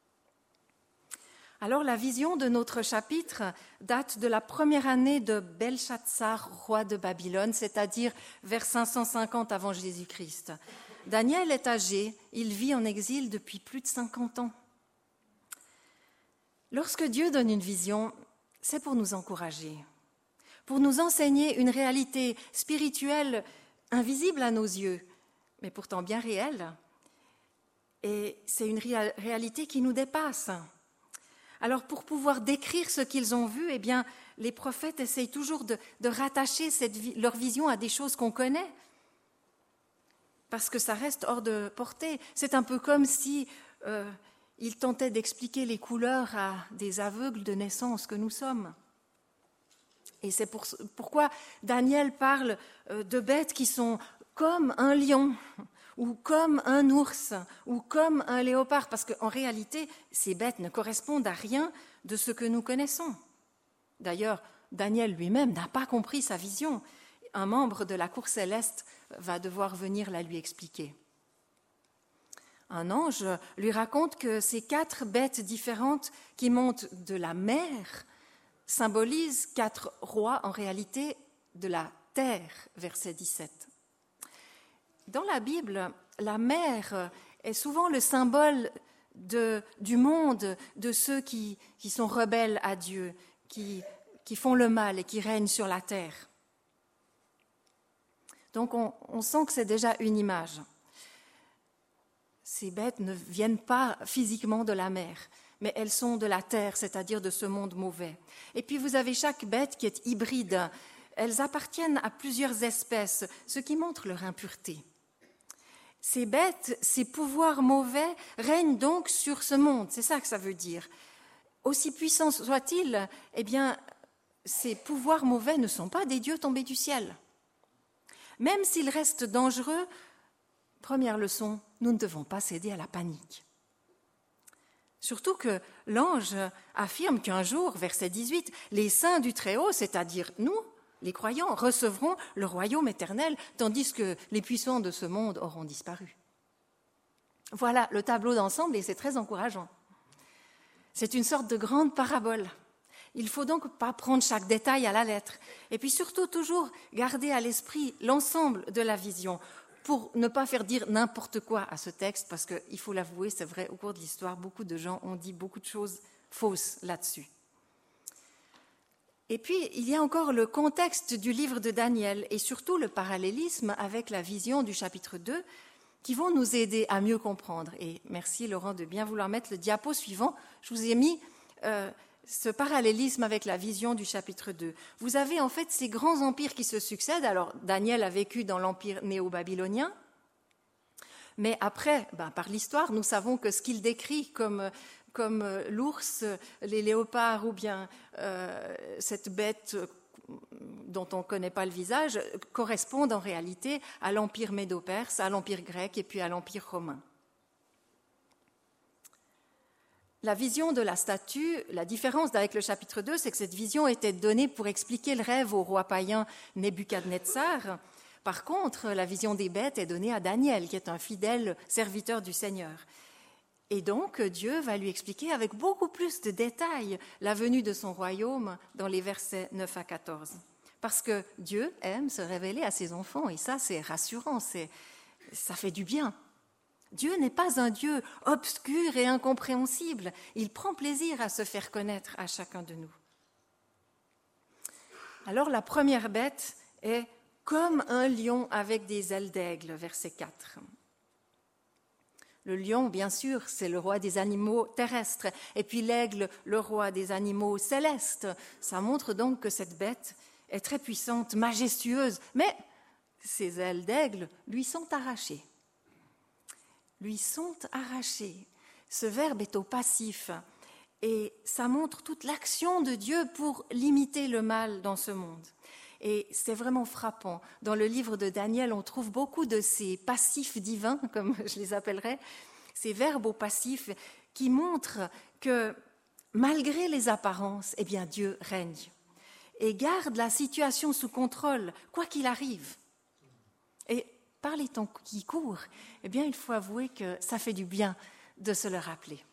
Alors la vision de notre chapitre date de la première année de Belshazzar, roi de Babylone, c'est-à-dire vers cinq cent cinquante avant Jésus-Christ. Daniel est âgé, il vit en exil depuis plus de cinquante ans. Lorsque Dieu donne une vision, c'est pour nous encourager, pour nous enseigner une réalité spirituelle invisible à nos yeux, mais pourtant bien réelle. Et c'est une réa- réalité qui nous dépasse. Alors pour pouvoir décrire ce qu'ils ont vu, eh bien, les prophètes essayent toujours de, de rattacher cette vi- leur vision à des choses qu'on connaît, parce que ça reste hors de portée. C'est un peu comme si euh, ils tentaient d'expliquer les couleurs à des aveugles de naissance que nous sommes. Et c'est pour, pourquoi Daniel parle euh, de bêtes qui sont comme un lion, ou comme un ours, ou comme un léopard, parce qu'en réalité, ces bêtes ne correspondent à rien de ce que nous connaissons. D'ailleurs, Daniel lui-même n'a pas compris sa vision. Un membre de la cour céleste va devoir venir la lui expliquer. Un ange lui raconte que ces quatre bêtes différentes qui montent de la mer symbolisent quatre rois, en réalité, de la terre, verset dix-sept. Dans la Bible, la mer est souvent le symbole de, du monde, de ceux qui, qui sont rebelles à Dieu, qui, qui font le mal et qui règnent sur la terre. Donc on, on sent que c'est déjà une image. Ces bêtes ne viennent pas physiquement de la mer, mais elles sont de la terre, c'est-à-dire de ce monde mauvais. Et puis vous avez chaque bête qui est hybride. Elles appartiennent à plusieurs espèces, ce qui montre leur impureté. Ces bêtes, ces pouvoirs mauvais règnent donc sur ce monde, c'est ça que ça veut dire. Aussi puissants soient-ils, eh bien, ces pouvoirs mauvais ne sont pas des dieux tombés du ciel. Même s'ils restent dangereux, première leçon, nous ne devons pas céder à la panique. Surtout que l'ange affirme qu'un jour, verset dix-huit, les saints du Très-Haut, c'est-à-dire nous, les croyants, recevront le royaume éternel, tandis que les puissants de ce monde auront disparu. Voilà le tableau d'ensemble et c'est très encourageant. C'est une sorte de grande parabole. Il ne faut donc pas prendre chaque détail à la lettre. Et puis surtout, toujours garder à l'esprit l'ensemble de la vision pour ne pas faire dire n'importe quoi à ce texte, parce qu'il faut l'avouer, c'est vrai, au cours de l'histoire, beaucoup de gens ont dit beaucoup de choses fausses là-dessus. Et puis, il y a encore le contexte du livre de Daniel et surtout le parallélisme avec la vision du chapitre deux qui vont nous aider à mieux comprendre. Et merci Laurent de bien vouloir mettre le diapo suivant. Je vous ai mis euh, ce parallélisme avec la vision du chapitre deux. Vous avez en fait ces grands empires qui se succèdent. Alors, Daniel a vécu dans l'empire néo-babylonien, mais après, ben, par l'histoire, nous savons que ce qu'il décrit comme... comme l'ours, les léopards ou bien euh, cette bête dont on ne connaît pas le visage, correspondent en réalité à l'empire médo-perse, à l'empire grec et puis à l'empire romain. La vision de la statue, la différence avec le chapitre deux, c'est que cette vision était donnée pour expliquer le rêve au roi païen Nebuchadnezzar. Par contre, la vision des bêtes est donnée à Daniel, qui est un fidèle serviteur du Seigneur. Et donc, Dieu va lui expliquer avec beaucoup plus de détails la venue de son royaume dans les versets neuf à quatorze. Parce que Dieu aime se révéler à ses enfants, et ça, c'est rassurant, c'est, ça fait du bien. Dieu n'est pas un Dieu obscur et incompréhensible. Il prend plaisir à se faire connaître à chacun de nous. Alors, la première bête est comme un lion avec des ailes d'aigle, verset quatre. Le lion, bien sûr, c'est le roi des animaux terrestres, et puis l'aigle, le roi des animaux célestes. Ça montre donc que cette bête est très puissante, majestueuse, mais ses ailes d'aigle lui sont arrachées. Lui sont arrachées. Ce verbe est au passif, et ça montre toute l'action de Dieu pour limiter le mal dans ce monde. Et c'est vraiment frappant. Dans le livre de Daniel, on trouve beaucoup de ces passifs divins, comme je les appellerais, ces verbes au passif qui montrent que malgré les apparences, eh bien Dieu règne et garde la situation sous contrôle, quoi qu'il arrive. Et par les temps qui courent, eh bien il faut avouer que ça fait du bien de se le rappeler.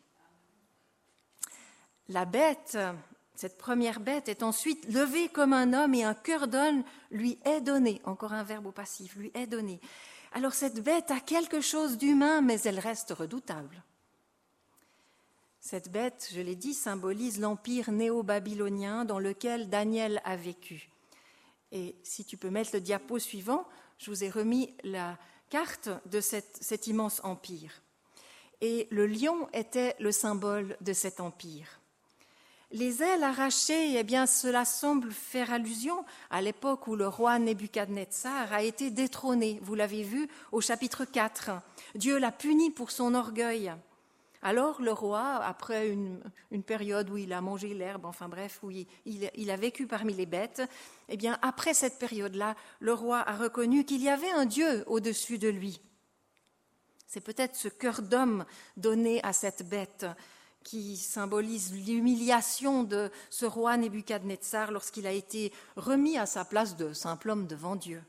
La bête... Cette première bête est ensuite levée comme un homme et un cœur d'homme lui est donné. Encore un verbe au passif, lui est donné. Alors cette bête a quelque chose d'humain, mais elle reste redoutable. Cette bête, je l'ai dit, symbolise l'empire néo-babylonien dans lequel Daniel a vécu. Et si tu peux mettre le diapo suivant, Je vous ai remis la carte de cette, cet immense empire. Et le lion était le symbole de cet empire. Les ailes arrachées, eh bien, cela semble faire allusion à l'époque où le roi Nebuchadnezzar a été détrôné. Vous l'avez vu au chapitre quatre. Dieu l'a puni pour son orgueil. Alors le roi, après une, une période où il a mangé l'herbe, enfin bref, où il, il, il a vécu parmi les bêtes, eh bien, après cette période-là, le roi a reconnu qu'il y avait un Dieu au-dessus de lui. C'est peut-être ce cœur d'homme donné à cette bête qui symbolise l'humiliation de ce roi Nebuchadnezzar lorsqu'il a été remis à sa place de simple homme devant Dieu.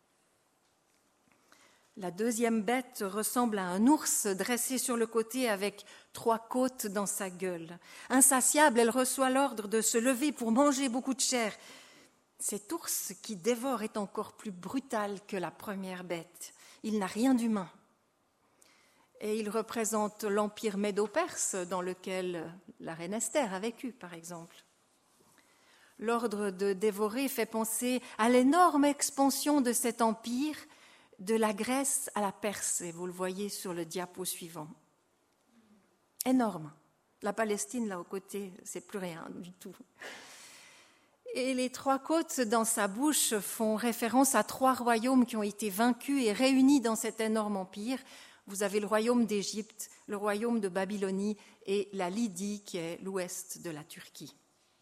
La deuxième bête ressemble à un ours dressé sur le côté avec trois côtes dans sa gueule. Insatiable, elle reçoit l'ordre de se lever pour manger beaucoup de chair. Cet ours qui dévore est encore plus brutal que la première bête. Il n'a rien d'humain. Et il représente l'empire médo-perse dans lequel la reine Esther a vécu, par exemple. L'ordre de dévorer fait penser à l'énorme expansion de cet empire, de la Grèce à la Perse, et vous le voyez sur le diapo suivant. Énorme. La Palestine, là, au côté, c'est plus rien du tout. Et les trois côtes dans sa bouche font référence à trois royaumes qui ont été vaincus et réunis dans cet énorme empire. Vous avez le royaume d'Égypte, le royaume de Babylonie et la Lydie, qui est l'ouest de la Turquie.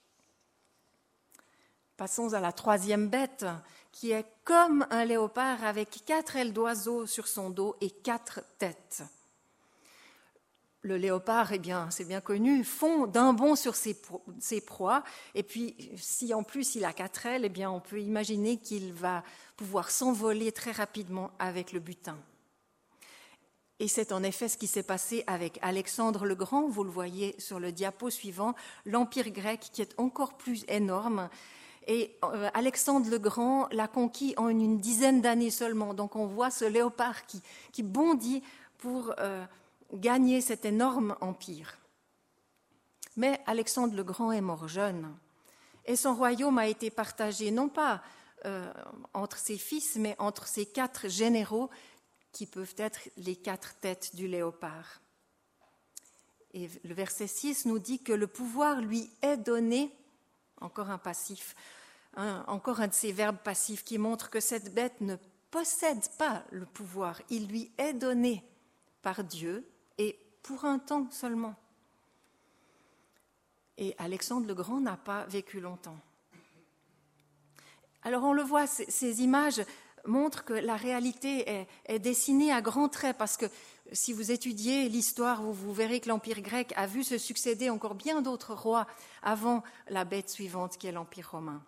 Passons à la troisième bête, qui est comme un léopard avec quatre ailes d'oiseau sur son dos et quatre têtes. Le léopard, eh bien, c'est bien connu, fond d'un bond sur ses, pro- ses proies, et puis si en plus il a quatre ailes, eh bien, on peut imaginer qu'il va pouvoir s'envoler très rapidement avec le butin. Et c'est en effet ce qui s'est passé avec Alexandre le Grand, vous le voyez sur le diapo suivant, l'Empire grec qui est encore plus énorme. Et euh, Alexandre le Grand l'a conquis en une dizaine d'années seulement. Donc on voit ce léopard qui, qui bondit pour euh, gagner cet énorme empire. Mais Alexandre le Grand est mort jeune. Et son royaume a été partagé non pas euh, entre ses fils, mais entre ses quatre généraux qui peuvent être les quatre têtes du léopard. Et le verset six nous dit que le pouvoir lui est donné, encore un passif, un, encore un de ces verbes passifs qui montre que cette bête ne possède pas le pouvoir, il lui est donné par Dieu et pour un temps seulement. Et Alexandre le Grand n'a pas vécu longtemps. Alors on le voit, ces, ces images montre que la réalité est, est dessinée à grands traits, parce que si vous étudiez l'histoire, vous, vous verrez que l'Empire grec a vu se succéder encore bien d'autres rois avant la bête suivante qui est l'Empire romain.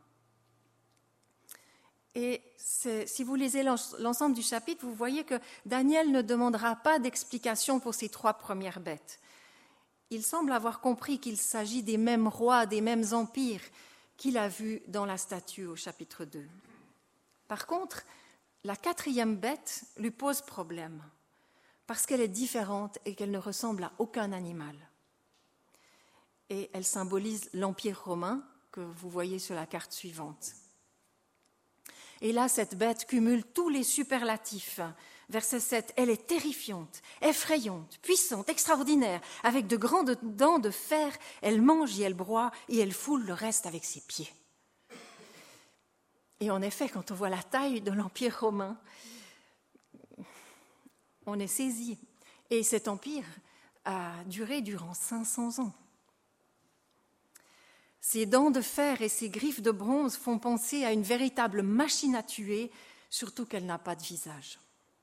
Et si vous lisez l'ensemble du chapitre, vous voyez que Daniel ne demandera pas d'explication pour ces trois premières bêtes. Il semble avoir compris qu'il s'agit des mêmes rois, des mêmes empires qu'il a vus dans la statue au chapitre deux. Par contre, la quatrième bête lui pose problème, parce qu'elle est différente et qu'elle ne ressemble à aucun animal. Et elle symbolise l'Empire romain que vous voyez sur la carte suivante. Et là, cette bête cumule tous les superlatifs. Verset sept, elle est terrifiante, effrayante, puissante, extraordinaire. Avec de grandes dents de fer, elle mange et elle broie et elle foule le reste avec ses pieds. Et en effet, quand on voit la taille de l'Empire romain, on est saisi. Et cet empire a duré durant cinq cents ans. Ses dents de fer et ses griffes de bronze font penser à une véritable machine à tuer, surtout qu'elle n'a pas de visage.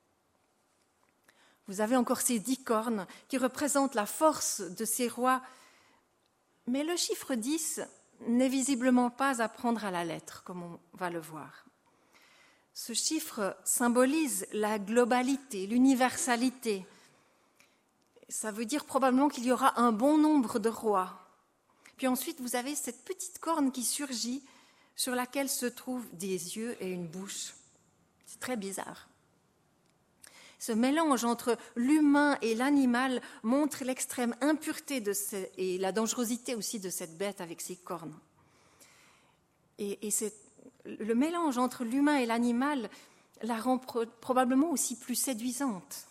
Vous avez encore ces dix cornes qui représentent la force de ces rois, mais le chiffre dix n'est visiblement pas à prendre à la lettre, comme on va le voir. Ce chiffre symbolise la globalité, l'universalité. Ça veut dire probablement qu'il y aura un bon nombre de rois. Puis ensuite, vous avez cette petite corne qui surgit, sur laquelle se trouvent des yeux et une bouche. C'est très bizarre. Ce mélange entre l'humain et l'animal montre l'extrême impureté de ce, et la dangerosité aussi de cette bête avec ses cornes. Et, et c'est, le mélange entre l'humain et l'animal la rend pro- probablement aussi plus séduisante.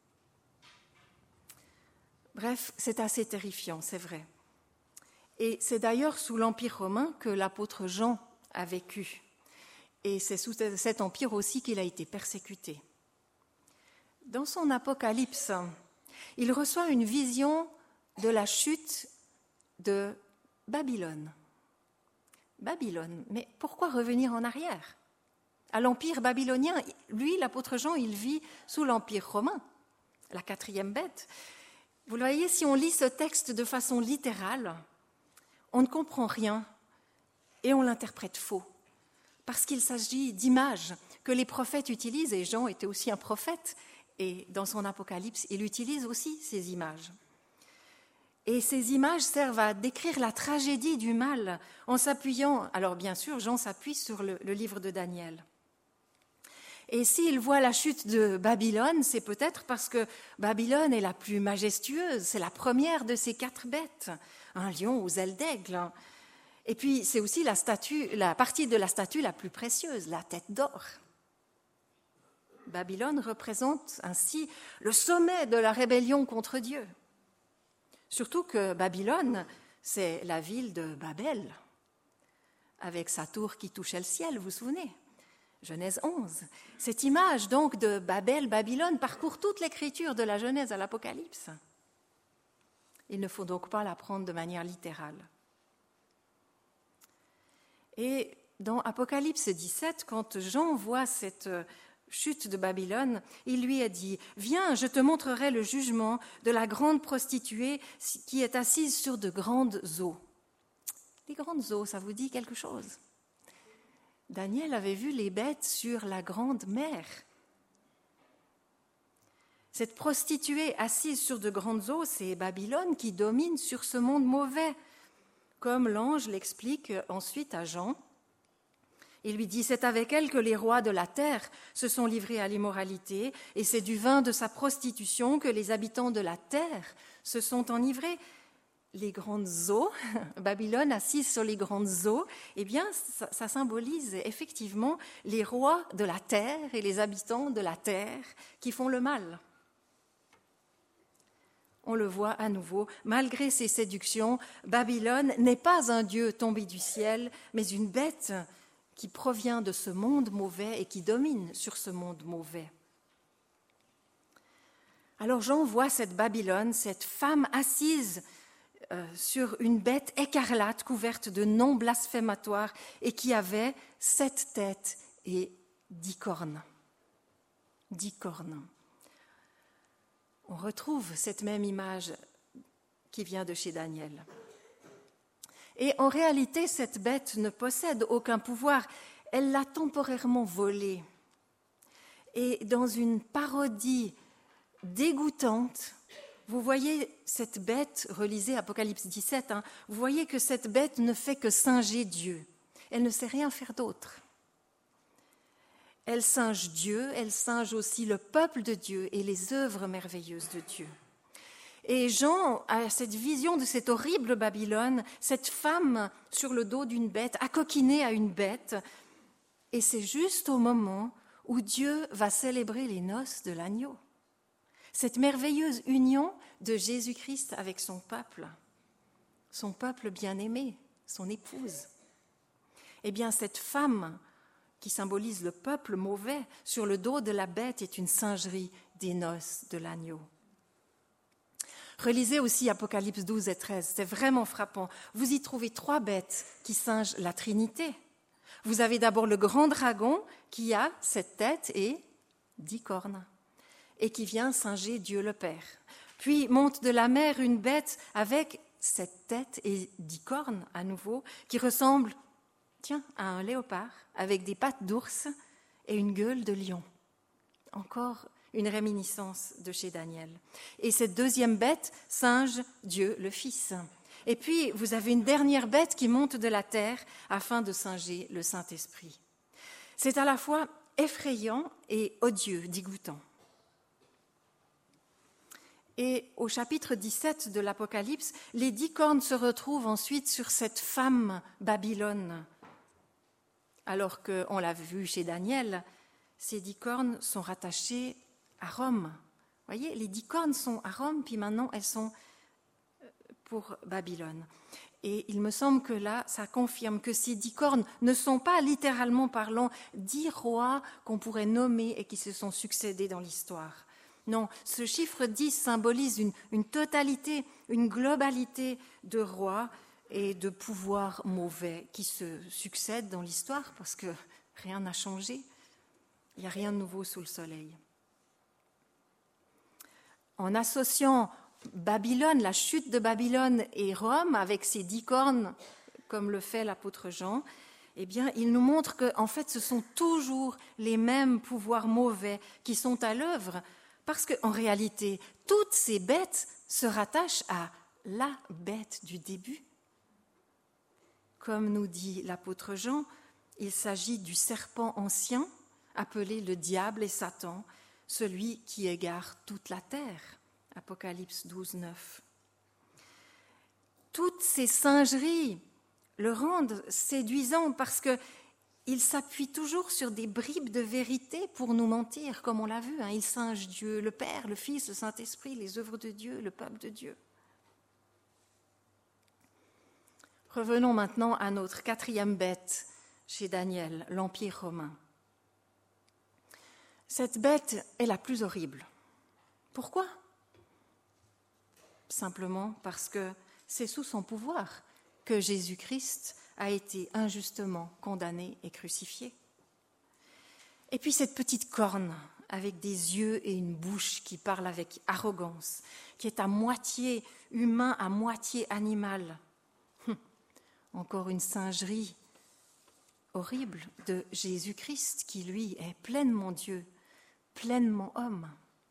Bref, c'est assez terrifiant, c'est vrai. Et c'est d'ailleurs sous l'Empire romain que l'apôtre Jean a vécu. Et c'est sous cet empire aussi qu'il a été persécuté. Dans son Apocalypse, il reçoit une vision de la chute de Babylone. Babylone, mais pourquoi revenir en arrière ? À l'empire babylonien, lui, l'apôtre Jean, il vit sous l'empire romain, la quatrième bête. Vous le voyez, si on lit ce texte de façon littérale, on ne comprend rien et on l'interprète faux, parce qu'il s'agit d'images que les prophètes utilisent, et Jean était aussi un prophète, et dans son Apocalypse, il utilise aussi ces images. Et ces images servent à décrire la tragédie du mal en s'appuyant, alors bien sûr, Jean s'appuie sur le, le livre de Daniel. Et s'il voit la chute de Babylone, c'est peut-être parce que Babylone est la plus majestueuse, c'est la première de ces quatre bêtes, un lion aux ailes d'aigle. Et puis c'est aussi la, statue, la partie de la statue la plus précieuse, la tête d'or. Babylone représente ainsi le sommet de la rébellion contre Dieu. Surtout que Babylone, c'est la ville de Babel, avec sa tour qui touchait le ciel, vous vous souvenez ? Genèse onze. Cette image donc de Babel, Babylone, parcourt toute l'écriture de la Genèse à l'Apocalypse. Il ne faut donc pas la prendre de manière littérale. Et dans Apocalypse dix-sept, quand Jean voit cette chute de Babylone, il lui a dit « Viens, je te montrerai le jugement de la grande prostituée qui est assise sur de grandes eaux. » Les grandes eaux, ça vous dit quelque chose ? Daniel avait vu les bêtes sur la grande mer. Cette prostituée assise sur de grandes eaux, c'est Babylone qui domine sur ce monde mauvais, comme l'ange l'explique ensuite à Jean. Il lui dit « C'est avec elle que les rois de la terre se sont livrés à l'immoralité, et c'est du vin de sa prostitution que les habitants de la terre se sont enivrés. » Les grandes eaux, Babylone assise sur les grandes eaux, eh bien, ça, ça symbolise effectivement les rois de la terre et les habitants de la terre qui font le mal. On le voit à nouveau, malgré ses séductions, Babylone n'est pas un dieu tombé du ciel, mais une bête qui provient de ce monde mauvais et qui domine sur ce monde mauvais. Alors Jean voit cette Babylone, cette femme assise euh, sur une bête écarlate couverte de noms blasphématoires et qui avait sept têtes et dix cornes. Dix cornes. On retrouve cette même image qui vient de chez Daniel. Et en réalité, cette bête ne possède aucun pouvoir. Elle l'a temporairement volée. Et dans une parodie dégoûtante, vous voyez cette bête, relisez Apocalypse dix-sept, hein, vous voyez que cette bête ne fait que singer Dieu. Elle ne sait rien faire d'autre. Elle singe Dieu, elle singe aussi le peuple de Dieu et les œuvres merveilleuses de Dieu. Et Jean a cette vision de cette horrible Babylone, cette femme sur le dos d'une bête, accoquinée à une bête. Et c'est juste au moment où Dieu va célébrer les noces de l'agneau. Cette merveilleuse union de Jésus-Christ avec son peuple, son peuple bien-aimé, son épouse. Eh bien, cette femme qui symbolise le peuple mauvais sur le dos de la bête est une singerie des noces de l'agneau. Relisez aussi Apocalypse douze et treize, c'est vraiment frappant. Vous y trouvez trois bêtes qui singent la Trinité. Vous avez d'abord le grand dragon qui a sept têtes et dix cornes et qui vient singer Dieu le Père. Puis monte de la mer une bête avec sept têtes et dix cornes à nouveau qui ressemble, tiens, à un léopard avec des pattes d'ours et une gueule de lion. Encore une réminiscence de chez Daniel. Et cette deuxième bête singe Dieu le Fils. Et puis, vous avez une dernière bête qui monte de la terre afin de singer le Saint-Esprit. C'est à la fois effrayant et odieux, dégoûtant. Et au chapitre dix-sept de l'Apocalypse, les dix cornes se retrouvent ensuite sur cette femme Babylone, alors qu'on l'a vu chez Daniel, ces dix cornes sont rattachées à Rome. Vous voyez, les dix cornes sont à Rome, puis maintenant elles sont pour Babylone. Et il me semble que là, ça confirme que ces dix cornes ne sont pas, littéralement parlant, dix rois qu'on pourrait nommer et qui se sont succédés dans l'histoire. Non, ce chiffre dix symbolise une, une totalité, une globalité de rois et de pouvoirs mauvais qui se succèdent dans l'histoire parce que rien n'a changé. Il n'y a rien de nouveau sous le soleil. En associant Babylone, la chute de Babylone et Rome avec ses dix cornes, comme le fait l'apôtre Jean, eh bien, il nous montre que, en fait, ce sont toujours les mêmes pouvoirs mauvais qui sont à l'œuvre, parce qu'en réalité, toutes ces bêtes se rattachent à la bête du début. Comme nous dit l'apôtre Jean, il s'agit du serpent ancien, appelé le diable et Satan, celui qui égare toute la terre. Apocalypse douze, neuf. Toutes ces singeries le rendent séduisant parce qu'il s'appuie toujours sur des bribes de vérité pour nous mentir, comme on l'a vu. Hein. Il singe Dieu, le Père, le Fils, le Saint-Esprit, les œuvres de Dieu, le peuple de Dieu. Revenons maintenant à notre quatrième bête chez Daniel, l'Empire romain. Cette bête est la plus horrible. Pourquoi ? Simplement parce que c'est sous son pouvoir que Jésus-Christ a été injustement condamné et crucifié. Et puis cette petite corne avec des yeux et une bouche qui parle avec arrogance, qui est à moitié humain, à moitié animal. Hum, encore une singerie horrible de Jésus-Christ qui, lui, est pleinement Dieu, pleinement homme.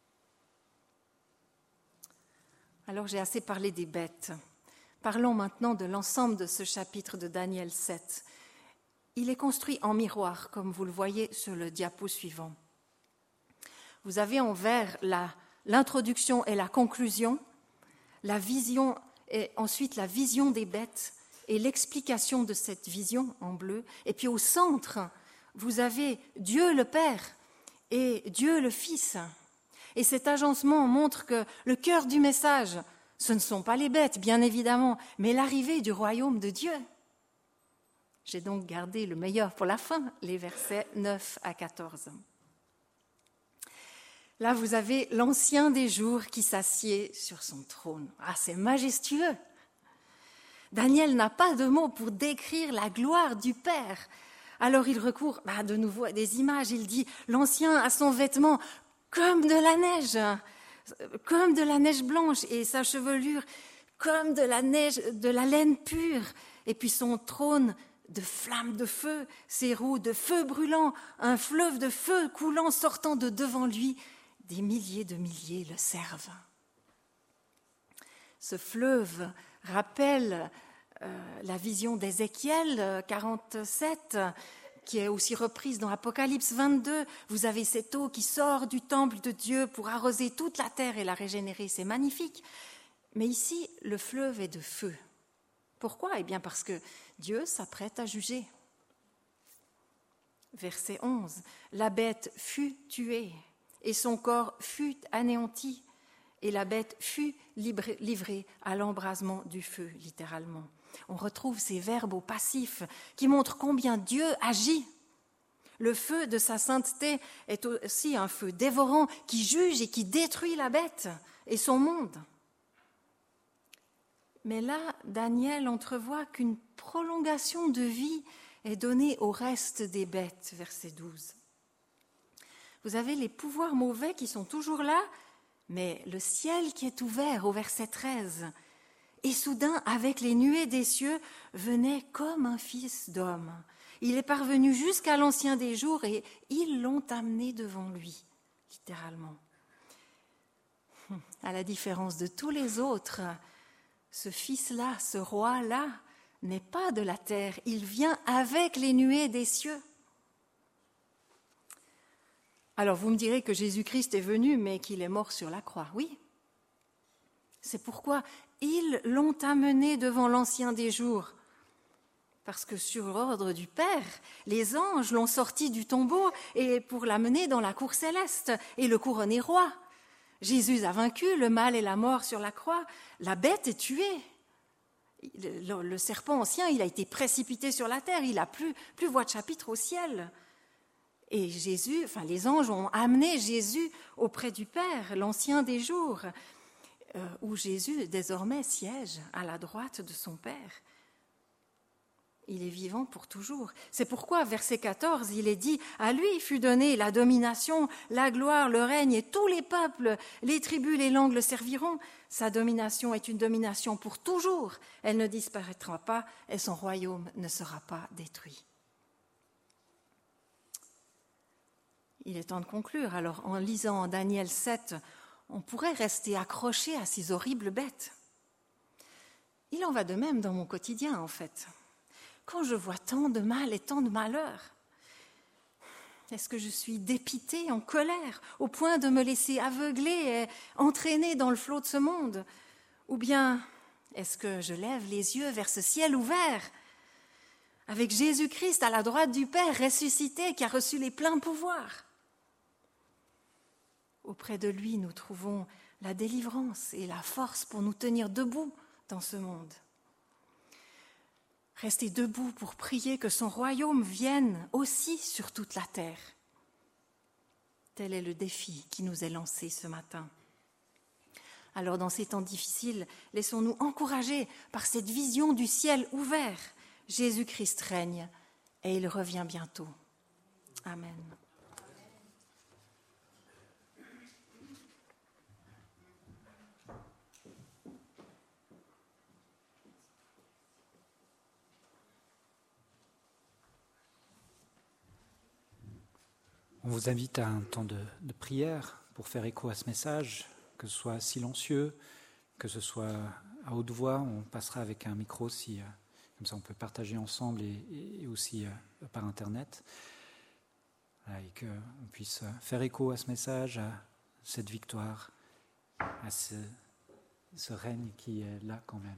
Alors j'ai assez parlé des bêtes. Parlons maintenant de l'ensemble de ce chapitre de Daniel sept. Il est construit en miroir, comme vous le voyez sur le diapo suivant. Vous avez en vert la, l'introduction et la conclusion, la vision et ensuite la vision des bêtes et l'explication de cette vision en bleu. Et puis au centre, vous avez Dieu le Père et Dieu le Fils. Et cet agencement montre que le cœur du message, ce ne sont pas les bêtes, bien évidemment, mais l'arrivée du royaume de Dieu. J'ai donc gardé le meilleur pour la fin, les versets neuf à quatorze. Là, vous avez l'Ancien des jours qui s'assied sur son trône. Ah, c'est majestueux. Daniel n'a pas de mots pour décrire la gloire du Père. Alors il recourt bah, de nouveau à des images. Il dit « L'Ancien a son vêtement comme de la neige, comme de la neige blanche, et sa chevelure comme de la neige, de la laine pure, et puis son trône de flammes de feu, ses roues de feu brûlant, un fleuve de feu coulant sortant de devant lui, des milliers de milliers le servent. » Ce fleuve rappelle euh, la vision d'Ézéchiel quarante-sept, qui est aussi reprise dans Apocalypse vingt-deux. Vous avez cette eau qui sort du temple de Dieu pour arroser toute la terre et la régénérer. C'est magnifique. Mais ici, le fleuve est de feu. Pourquoi ? Eh bien parce que Dieu s'apprête à juger. Verset onze. La bête fut tuée et son corps fut anéanti et la bête fut livrée à l'embrasement du feu, littéralement. On retrouve ces verbes au passif qui montrent combien Dieu agit. Le feu de sa sainteté est aussi un feu dévorant qui juge et qui détruit la bête et son monde. Mais là, Daniel entrevoit qu'une prolongation de vie est donnée au reste des bêtes, verset douze. Vous avez les pouvoirs mauvais qui sont toujours là, mais le ciel qui est ouvert au verset treize. Et soudain, avec les nuées des cieux, venait comme un fils d'homme. Il est parvenu jusqu'à l'Ancien des jours et ils l'ont amené devant lui, littéralement. À la différence de tous les autres, ce fils-là, ce roi-là, n'est pas de la terre. Il vient avec les nuées des cieux. Alors vous me direz que Jésus-Christ est venu, mais qu'il est mort sur la croix. Oui. C'est pourquoi ils l'ont amené devant l'Ancien des jours. Parce que sur l'ordre du Père, les anges l'ont sorti du tombeau et pour l'amener dans la cour céleste et le couronner roi. Jésus a vaincu le mal et la mort sur la croix. La bête est tuée. Le, le serpent ancien, il a été précipité sur la terre. Il n'a plus, plus voix de chapitre au ciel. Et Jésus, enfin les anges ont amené Jésus auprès du Père, l'ancien des jours, euh, où Jésus désormais siège à la droite de son Père. Il est vivant pour toujours. C'est pourquoi, verset quatorze, il est dit « À lui fut donnée la domination, la gloire, le règne, et tous les peuples, les tribus, les langues le serviront. Sa domination est une domination pour toujours. Elle ne disparaîtra pas et son royaume ne sera pas détruit. » Il est temps de conclure. Alors, en lisant Daniel sept, on pourrait rester accroché à ces horribles bêtes. Il en va de même dans mon quotidien, en fait. Quand je vois tant de mal et tant de malheur, est-ce que je suis dépitée, en colère, au point de me laisser aveugler et entraîner dans le flot de ce monde? Ou bien est-ce que je lève les yeux vers ce ciel ouvert, avec Jésus-Christ à la droite du Père ressuscité qui a reçu les pleins pouvoirs? Auprès de lui, nous trouvons la délivrance et la force pour nous tenir debout dans ce monde. Rester debout pour prier que son royaume vienne aussi sur toute la terre. Tel est le défi qui nous est lancé ce matin. Alors, dans ces temps difficiles, laissons-nous encourager par cette vision du ciel ouvert. Jésus-Christ règne et il revient bientôt. Amen. On vous invite à un temps de, de prière pour faire écho à ce message, que ce soit silencieux, que ce soit à haute voix. On passera avec un micro, si, euh, comme ça on peut partager ensemble et, et aussi euh, par Internet. Voilà, et qu'on puisse faire écho à ce message, à cette victoire, à ce, ce règne qui est là quand même.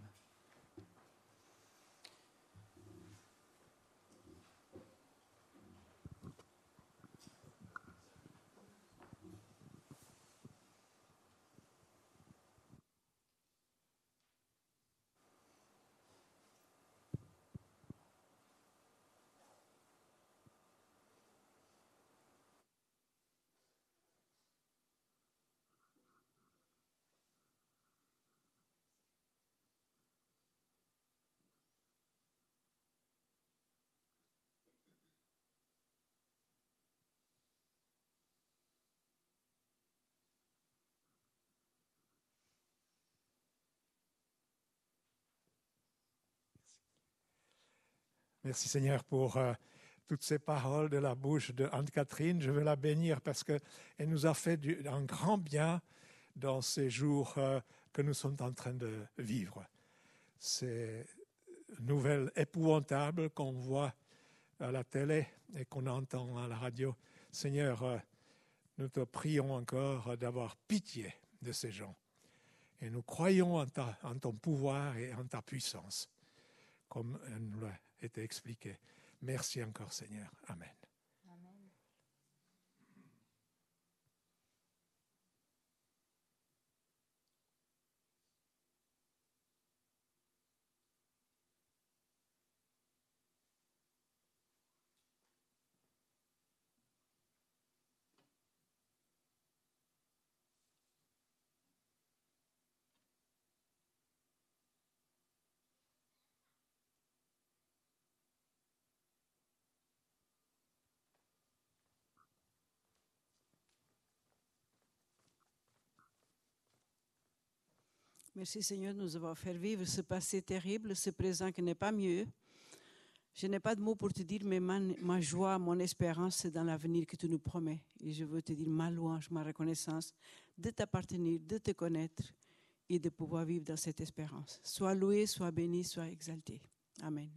Merci Seigneur pour euh, toutes ces paroles de la bouche de Anne-Catherine. Je veux la bénir parce qu'elle nous a fait du, un grand bien dans ces jours euh, que nous sommes en train de vivre. Ces nouvelles épouvantables qu'on voit à la télé et qu'on entend à la radio. Seigneur, euh, nous te prions encore d'avoir pitié de ces gens. Et nous croyons en, ta, en ton pouvoir et en ta puissance, comme elle nous l'a été expliqué. Merci encore, Seigneur. Amen. Amen. Merci Seigneur de nous avoir fait vivre ce passé terrible, ce présent qui n'est pas mieux. Je n'ai pas de mots pour te dire, mais ma, ma joie, mon espérance, c'est dans l'avenir que tu nous promets. Et je veux te dire ma louange, ma reconnaissance de t'appartenir, de te connaître et de pouvoir vivre dans cette espérance. Sois loué, sois béni, sois exalté. Amen.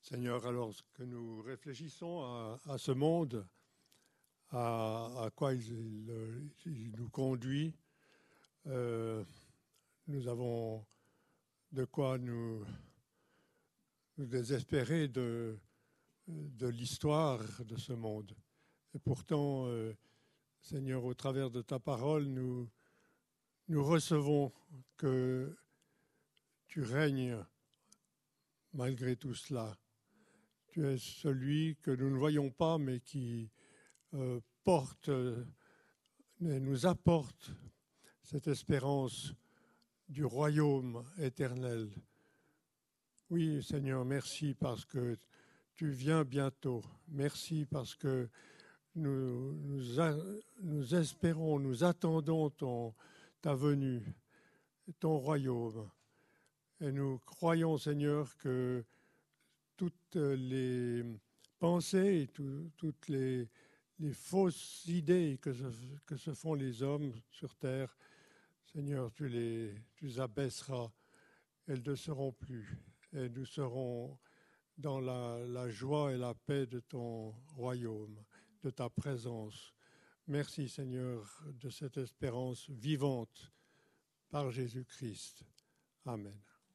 Seigneur, alors que nous réfléchissons à, à ce monde, à, à quoi il, il, il nous conduit, euh, nous avons de quoi nous, nous désespérer de, de l'histoire de ce monde. Et pourtant, euh, Seigneur, au travers de ta parole, nous, nous recevons que tu règnes malgré tout cela. Tu es celui que nous ne voyons pas, mais qui euh, porte euh, et nous apporte cette espérance du royaume éternel. Oui, Seigneur, merci parce que tu viens bientôt. Merci parce que nous, nous, a, nous espérons, nous attendons ton, ta venue, ton royaume. Et nous croyons, Seigneur, que toutes les pensées et tout, toutes les, les fausses idées que se, que se font les hommes sur terre, Seigneur, tu les, tu les abaisseras. Elles ne seront plus. Et nous serons dans la, la joie et la paix de ton royaume, de ta présence. Merci, Seigneur, de cette espérance vivante par Jésus-Christ. Amen.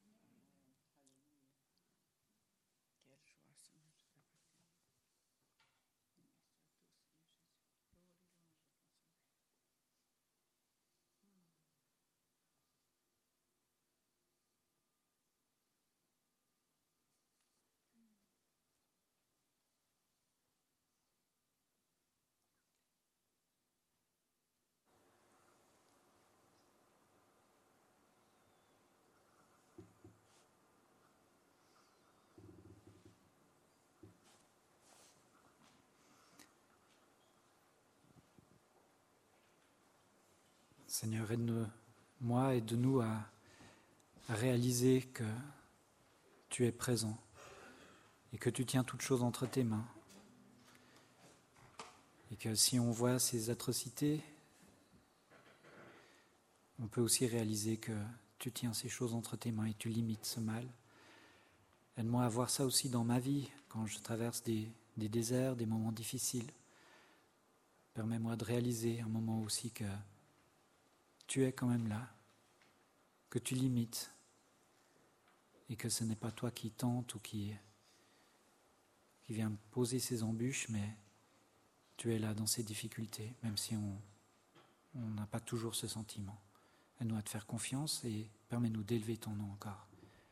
Seigneur, aide-moi, aide-nous à, à réaliser que tu es présent et que tu tiens toutes choses entre tes mains. Et que si on voit ces atrocités, on peut aussi réaliser que tu tiens ces choses entre tes mains et tu limites ce mal. Aide-moi à voir ça aussi dans ma vie, quand je traverse des, des déserts, des moments difficiles. Permets-moi de réaliser un moment aussi que tu es quand même là, que tu limites et que ce n'est pas toi qui tente ou qui, qui vient poser ces embûches, mais tu es là dans ces difficultés, même si on on n'a pas toujours ce sentiment. Aide-nous à te faire confiance et permets-nous d'élever ton nom encore.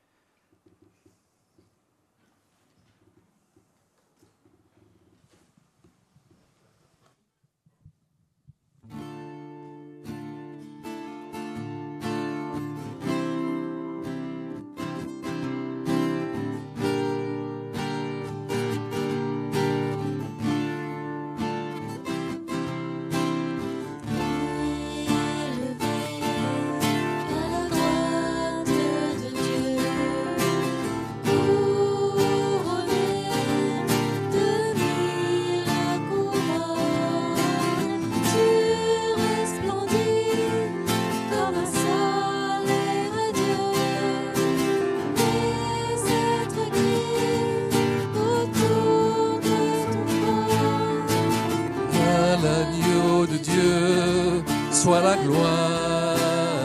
Soit la gloire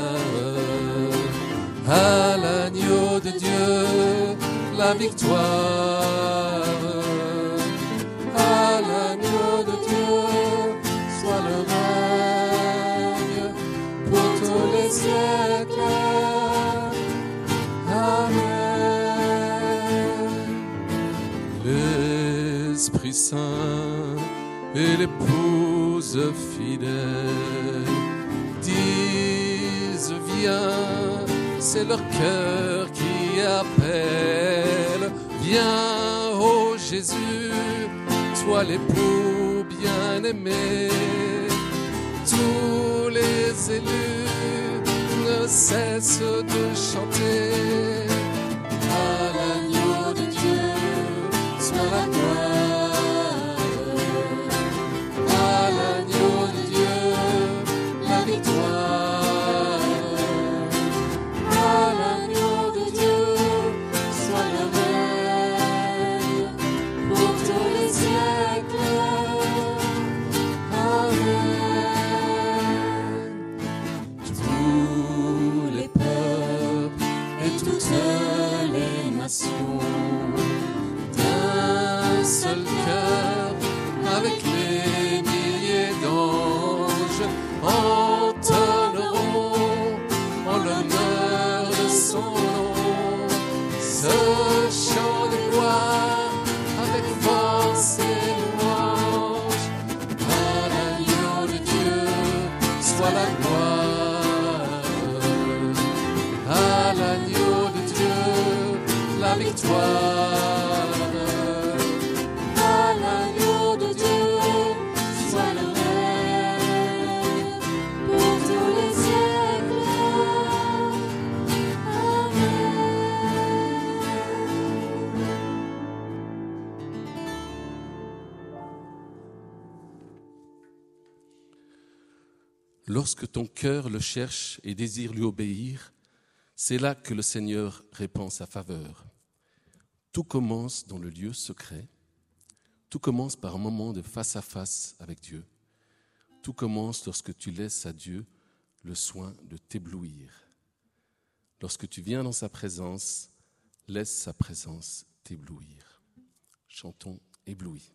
à l'agneau de Dieu, la victoire à l'agneau de Dieu, soit le règne pour tous les siècles. Amen. L'Esprit Saint et l'épouse fidèle disent viens, c'est leur cœur qui appelle. Viens, ô Jésus, toi l'époux bien-aimé. Tous les élus ne cessent de chanter. À l'agneau de Dieu soit la gloire. À l'agneau de Dieu la victoire. À l'agneau de Dieu soit le règne toutes les nations. D'un seul cœur, avec les milliers d'anges, entonneront en l'honneur de son nom ce chant de gloire avec force et louange. À l'agneau de Dieu soit la gloire, à l'agneau de Dieu la victoire. Lorsque ton cœur le cherche et désire lui obéir, c'est là que le Seigneur répand sa faveur. Tout commence dans le lieu secret. Tout commence par un moment de face à face avec Dieu. Tout commence lorsque tu laisses à Dieu le soin de t'éblouir. Lorsque tu viens dans sa présence, laisse sa présence t'éblouir. Chantons ébloui.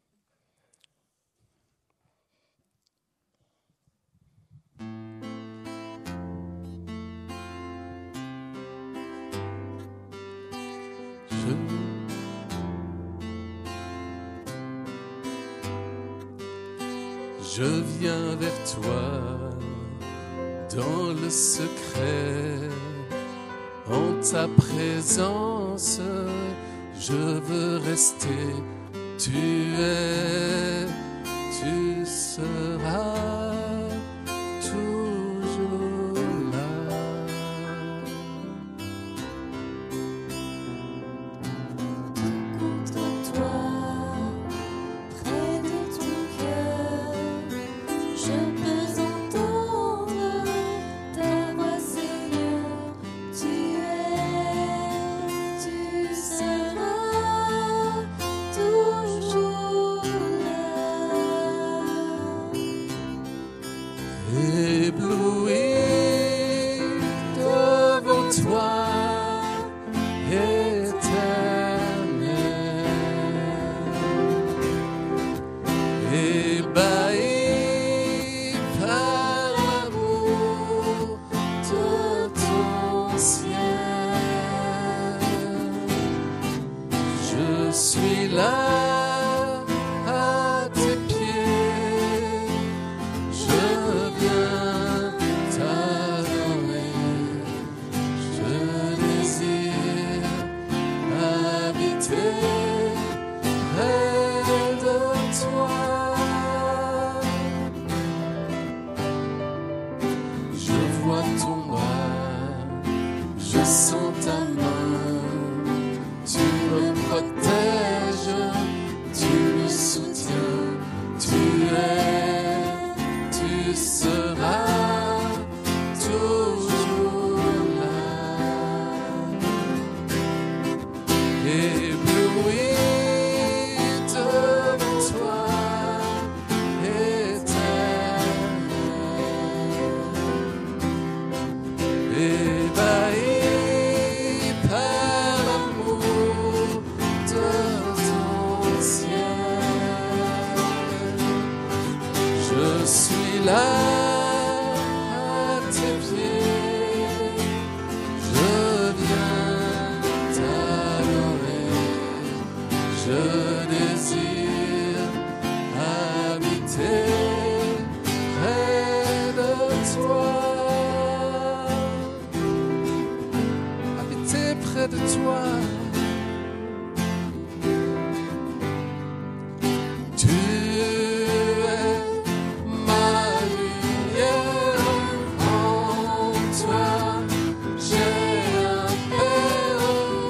Je, je viens vers toi dans le secret, en ta présence, je veux rester, tu es, tu seras toujours là. Contre toi, près de ton cœur, je peux entendre ta voix, Seigneur. Tu es, tu seras toujours là. Ébloui devant toi, éternel, ébahi par l'amour de ton ciel. Je suis là à tes pieds, je viens t'adorer, je désire habiter près de toi. Je vois ton bras, je sens ta main, tu me protèges, tu me soutiens, tu es, tu seras toujours là. Ébloui devant toi, éternel, ébahi par l'amour de ton ciel. Je suis là à tes pieds, je viens t'adorer, je désire habiter près de toi, habiter près de toi. Tu es ma lumière, en toi j'ai un Père,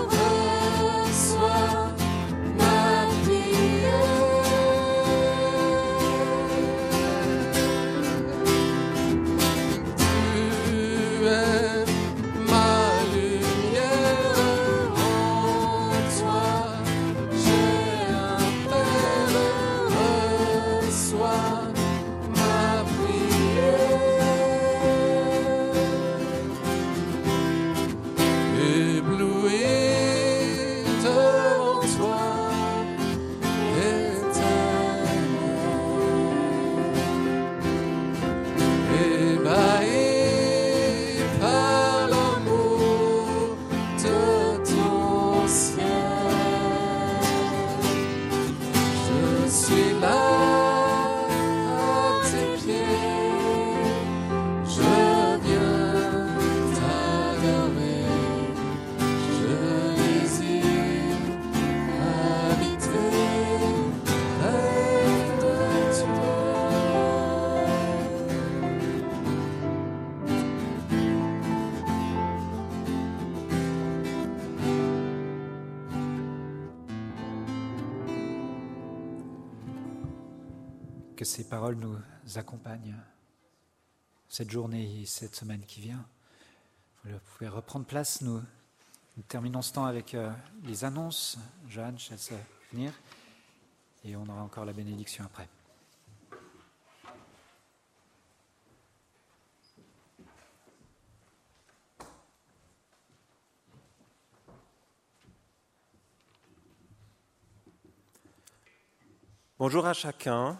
reçois ma prière. Tu es ma lumière, en que ces paroles nous accompagnent cette journée et cette semaine qui vient. Vous pouvez reprendre place. Nous, nous terminons ce temps avec euh, les annonces. Joanne, je laisse venir. Et on aura encore la bénédiction après. Bonjour à chacun.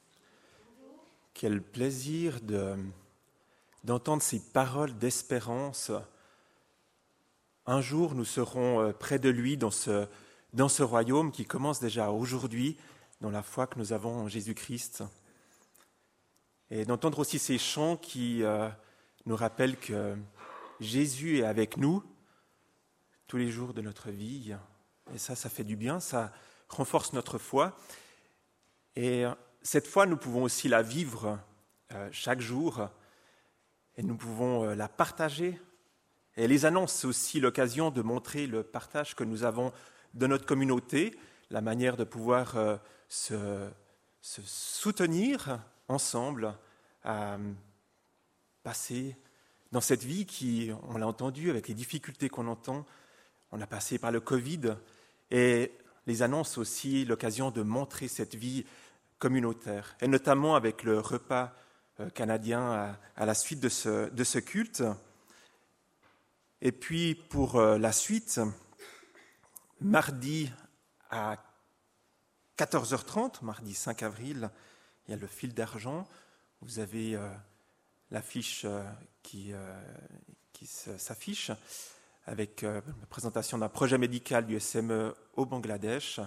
Quel plaisir de, d'entendre ces paroles d'espérance. Un jour, nous serons près de lui dans ce, dans ce royaume qui commence déjà aujourd'hui, dans la foi que nous avons en Jésus-Christ. Et d'entendre aussi ces chants qui euh, nous rappellent que Jésus est avec nous tous les jours de notre vie. Et ça, ça fait du bien, ça renforce notre foi. Et cette foi, nous pouvons aussi la vivre euh, chaque jour et nous pouvons euh, la partager. Et les annonces, c'est aussi l'occasion de montrer le partage que nous avons de notre communauté, la manière de pouvoir euh, se, se soutenir ensemble à passer dans cette vie qui, on l'a entendu, avec les difficultés qu'on entend, on a passé par le Covid et les annonces aussi l'occasion de montrer cette vie communautaire, et notamment avec le repas canadien à, à la suite de ce, de ce culte. Et puis pour la suite, mardi à quatorze heures trente, mardi cinq avril, il y a le fil d'argent. Vous avez euh, l'affiche euh, qui, euh, qui s'affiche avec euh, la présentation d'un projet médical du S M E au Bangladesh.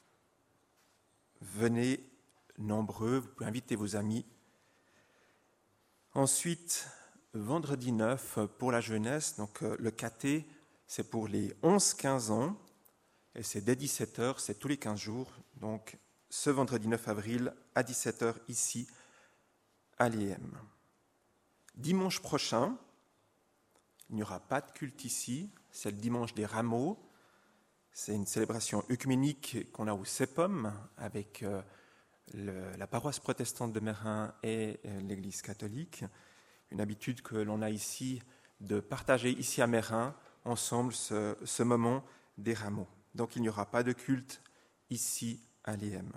Venez nombreux, vous pouvez inviter vos amis. Ensuite, vendredi neuf, pour la jeunesse, donc euh, le caté, c'est pour les onze quinze ans, et c'est dès dix-sept heures, c'est tous les quinze jours, donc ce vendredi neuf avril à dix-sept heures ici à l'I M. Dimanche prochain, il n'y aura pas de culte ici, c'est le dimanche des rameaux. C'est une célébration œcuménique qu'on a au C E P O M avec euh, le, la paroisse protestante de Meyrin et euh, l'Église catholique. Une habitude que l'on a ici de partager ici à Meyrin ensemble ce, ce moment des rameaux. Donc il n'y aura pas de culte ici à l'I M.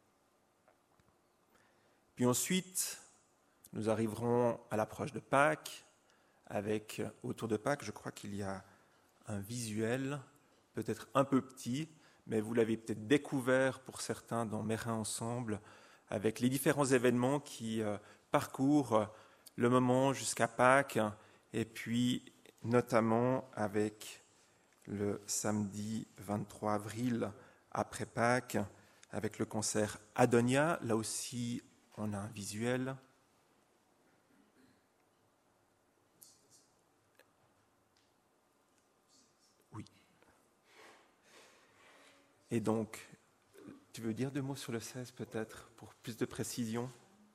Puis ensuite, nous arriverons à l'approche de Pâques. Avec, autour de Pâques, je crois qu'il y a un visuel, peut-être un peu petit, mais vous l'avez peut-être découvert pour certains dans Meyrin Ensemble, avec les différents événements qui euh, parcourent le moment jusqu'à Pâques, et puis notamment avec le samedi vingt-trois avril après Pâques, avec le concert Adonia. Là aussi, on a un visuel. Et donc, tu veux dire deux mots sur le seize peut-être, pour plus de précision?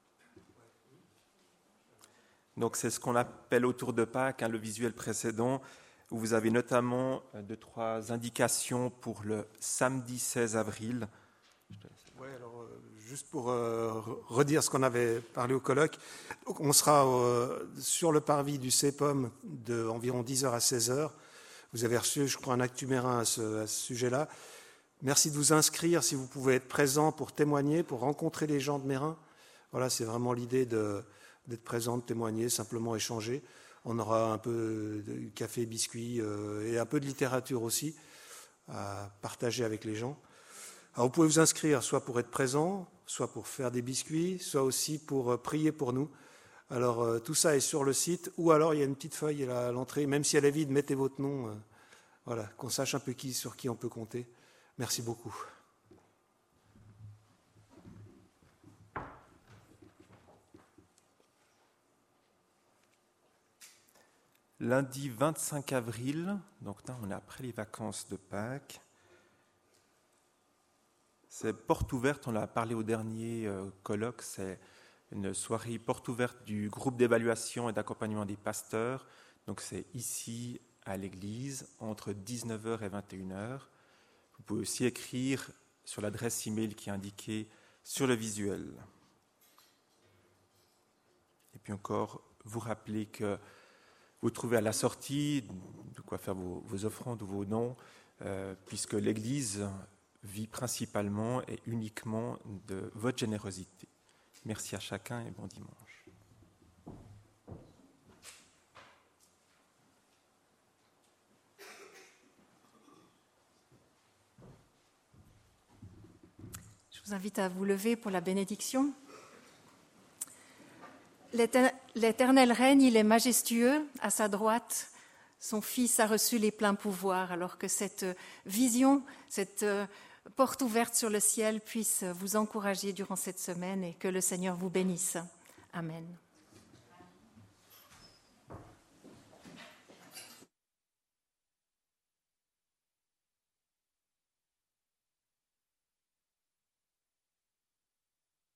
Donc c'est ce qu'on appelle autour de Pâques, hein, le visuel précédent, où vous avez notamment deux, trois indications pour le samedi seize avril. Oui, alors euh, juste pour euh, redire ce qu'on avait parlé au colloque, donc, on sera euh, sur le parvis du C E P O M de environ dix heures à seize heures. Vous avez reçu, je crois, un acte Meyrin à ce, à ce sujet-là. Merci de vous inscrire si vous pouvez être présent pour témoigner, pour rencontrer les gens de Meyrin. Voilà, c'est vraiment l'idée de, d'être présent, de témoigner, simplement échanger. On aura un peu de café, biscuits euh, et un peu de littérature aussi à partager avec les gens. Alors vous pouvez vous inscrire soit pour être présent, soit pour faire des biscuits, soit aussi pour euh, prier pour nous. Alors euh, tout ça est sur le site, ou alors il y a une petite feuille à l'entrée, même si elle est vide, mettez votre nom, euh, voilà, qu'on sache un peu qui, sur qui on peut compter. Merci beaucoup. Lundi vingt-cinq avril, donc là, on est après les vacances de Pâques. C'est porte ouverte, on l'a parlé au dernier euh, colloque, c'est une soirée porte ouverte du groupe d'évaluation et d'accompagnement des pasteurs. Donc c'est ici à l'église entre dix-neuf heures et vingt et une heures. Vous pouvez aussi écrire sur l'adresse email qui est indiquée sur le visuel. Et puis encore, vous rappeler que vous trouvez à la sortie de quoi faire vos, vos offrandes ou vos dons, euh, puisque l'Église vit principalement et uniquement de votre générosité. Merci à chacun et bon dimanche. Je vous invite à vous lever pour la bénédiction. L'Éternel règne, il est majestueux, à sa droite, son Fils a reçu les pleins pouvoirs, alors que cette vision, cette porte ouverte sur le ciel puisse vous encourager durant cette semaine et que le Seigneur vous bénisse. Amen.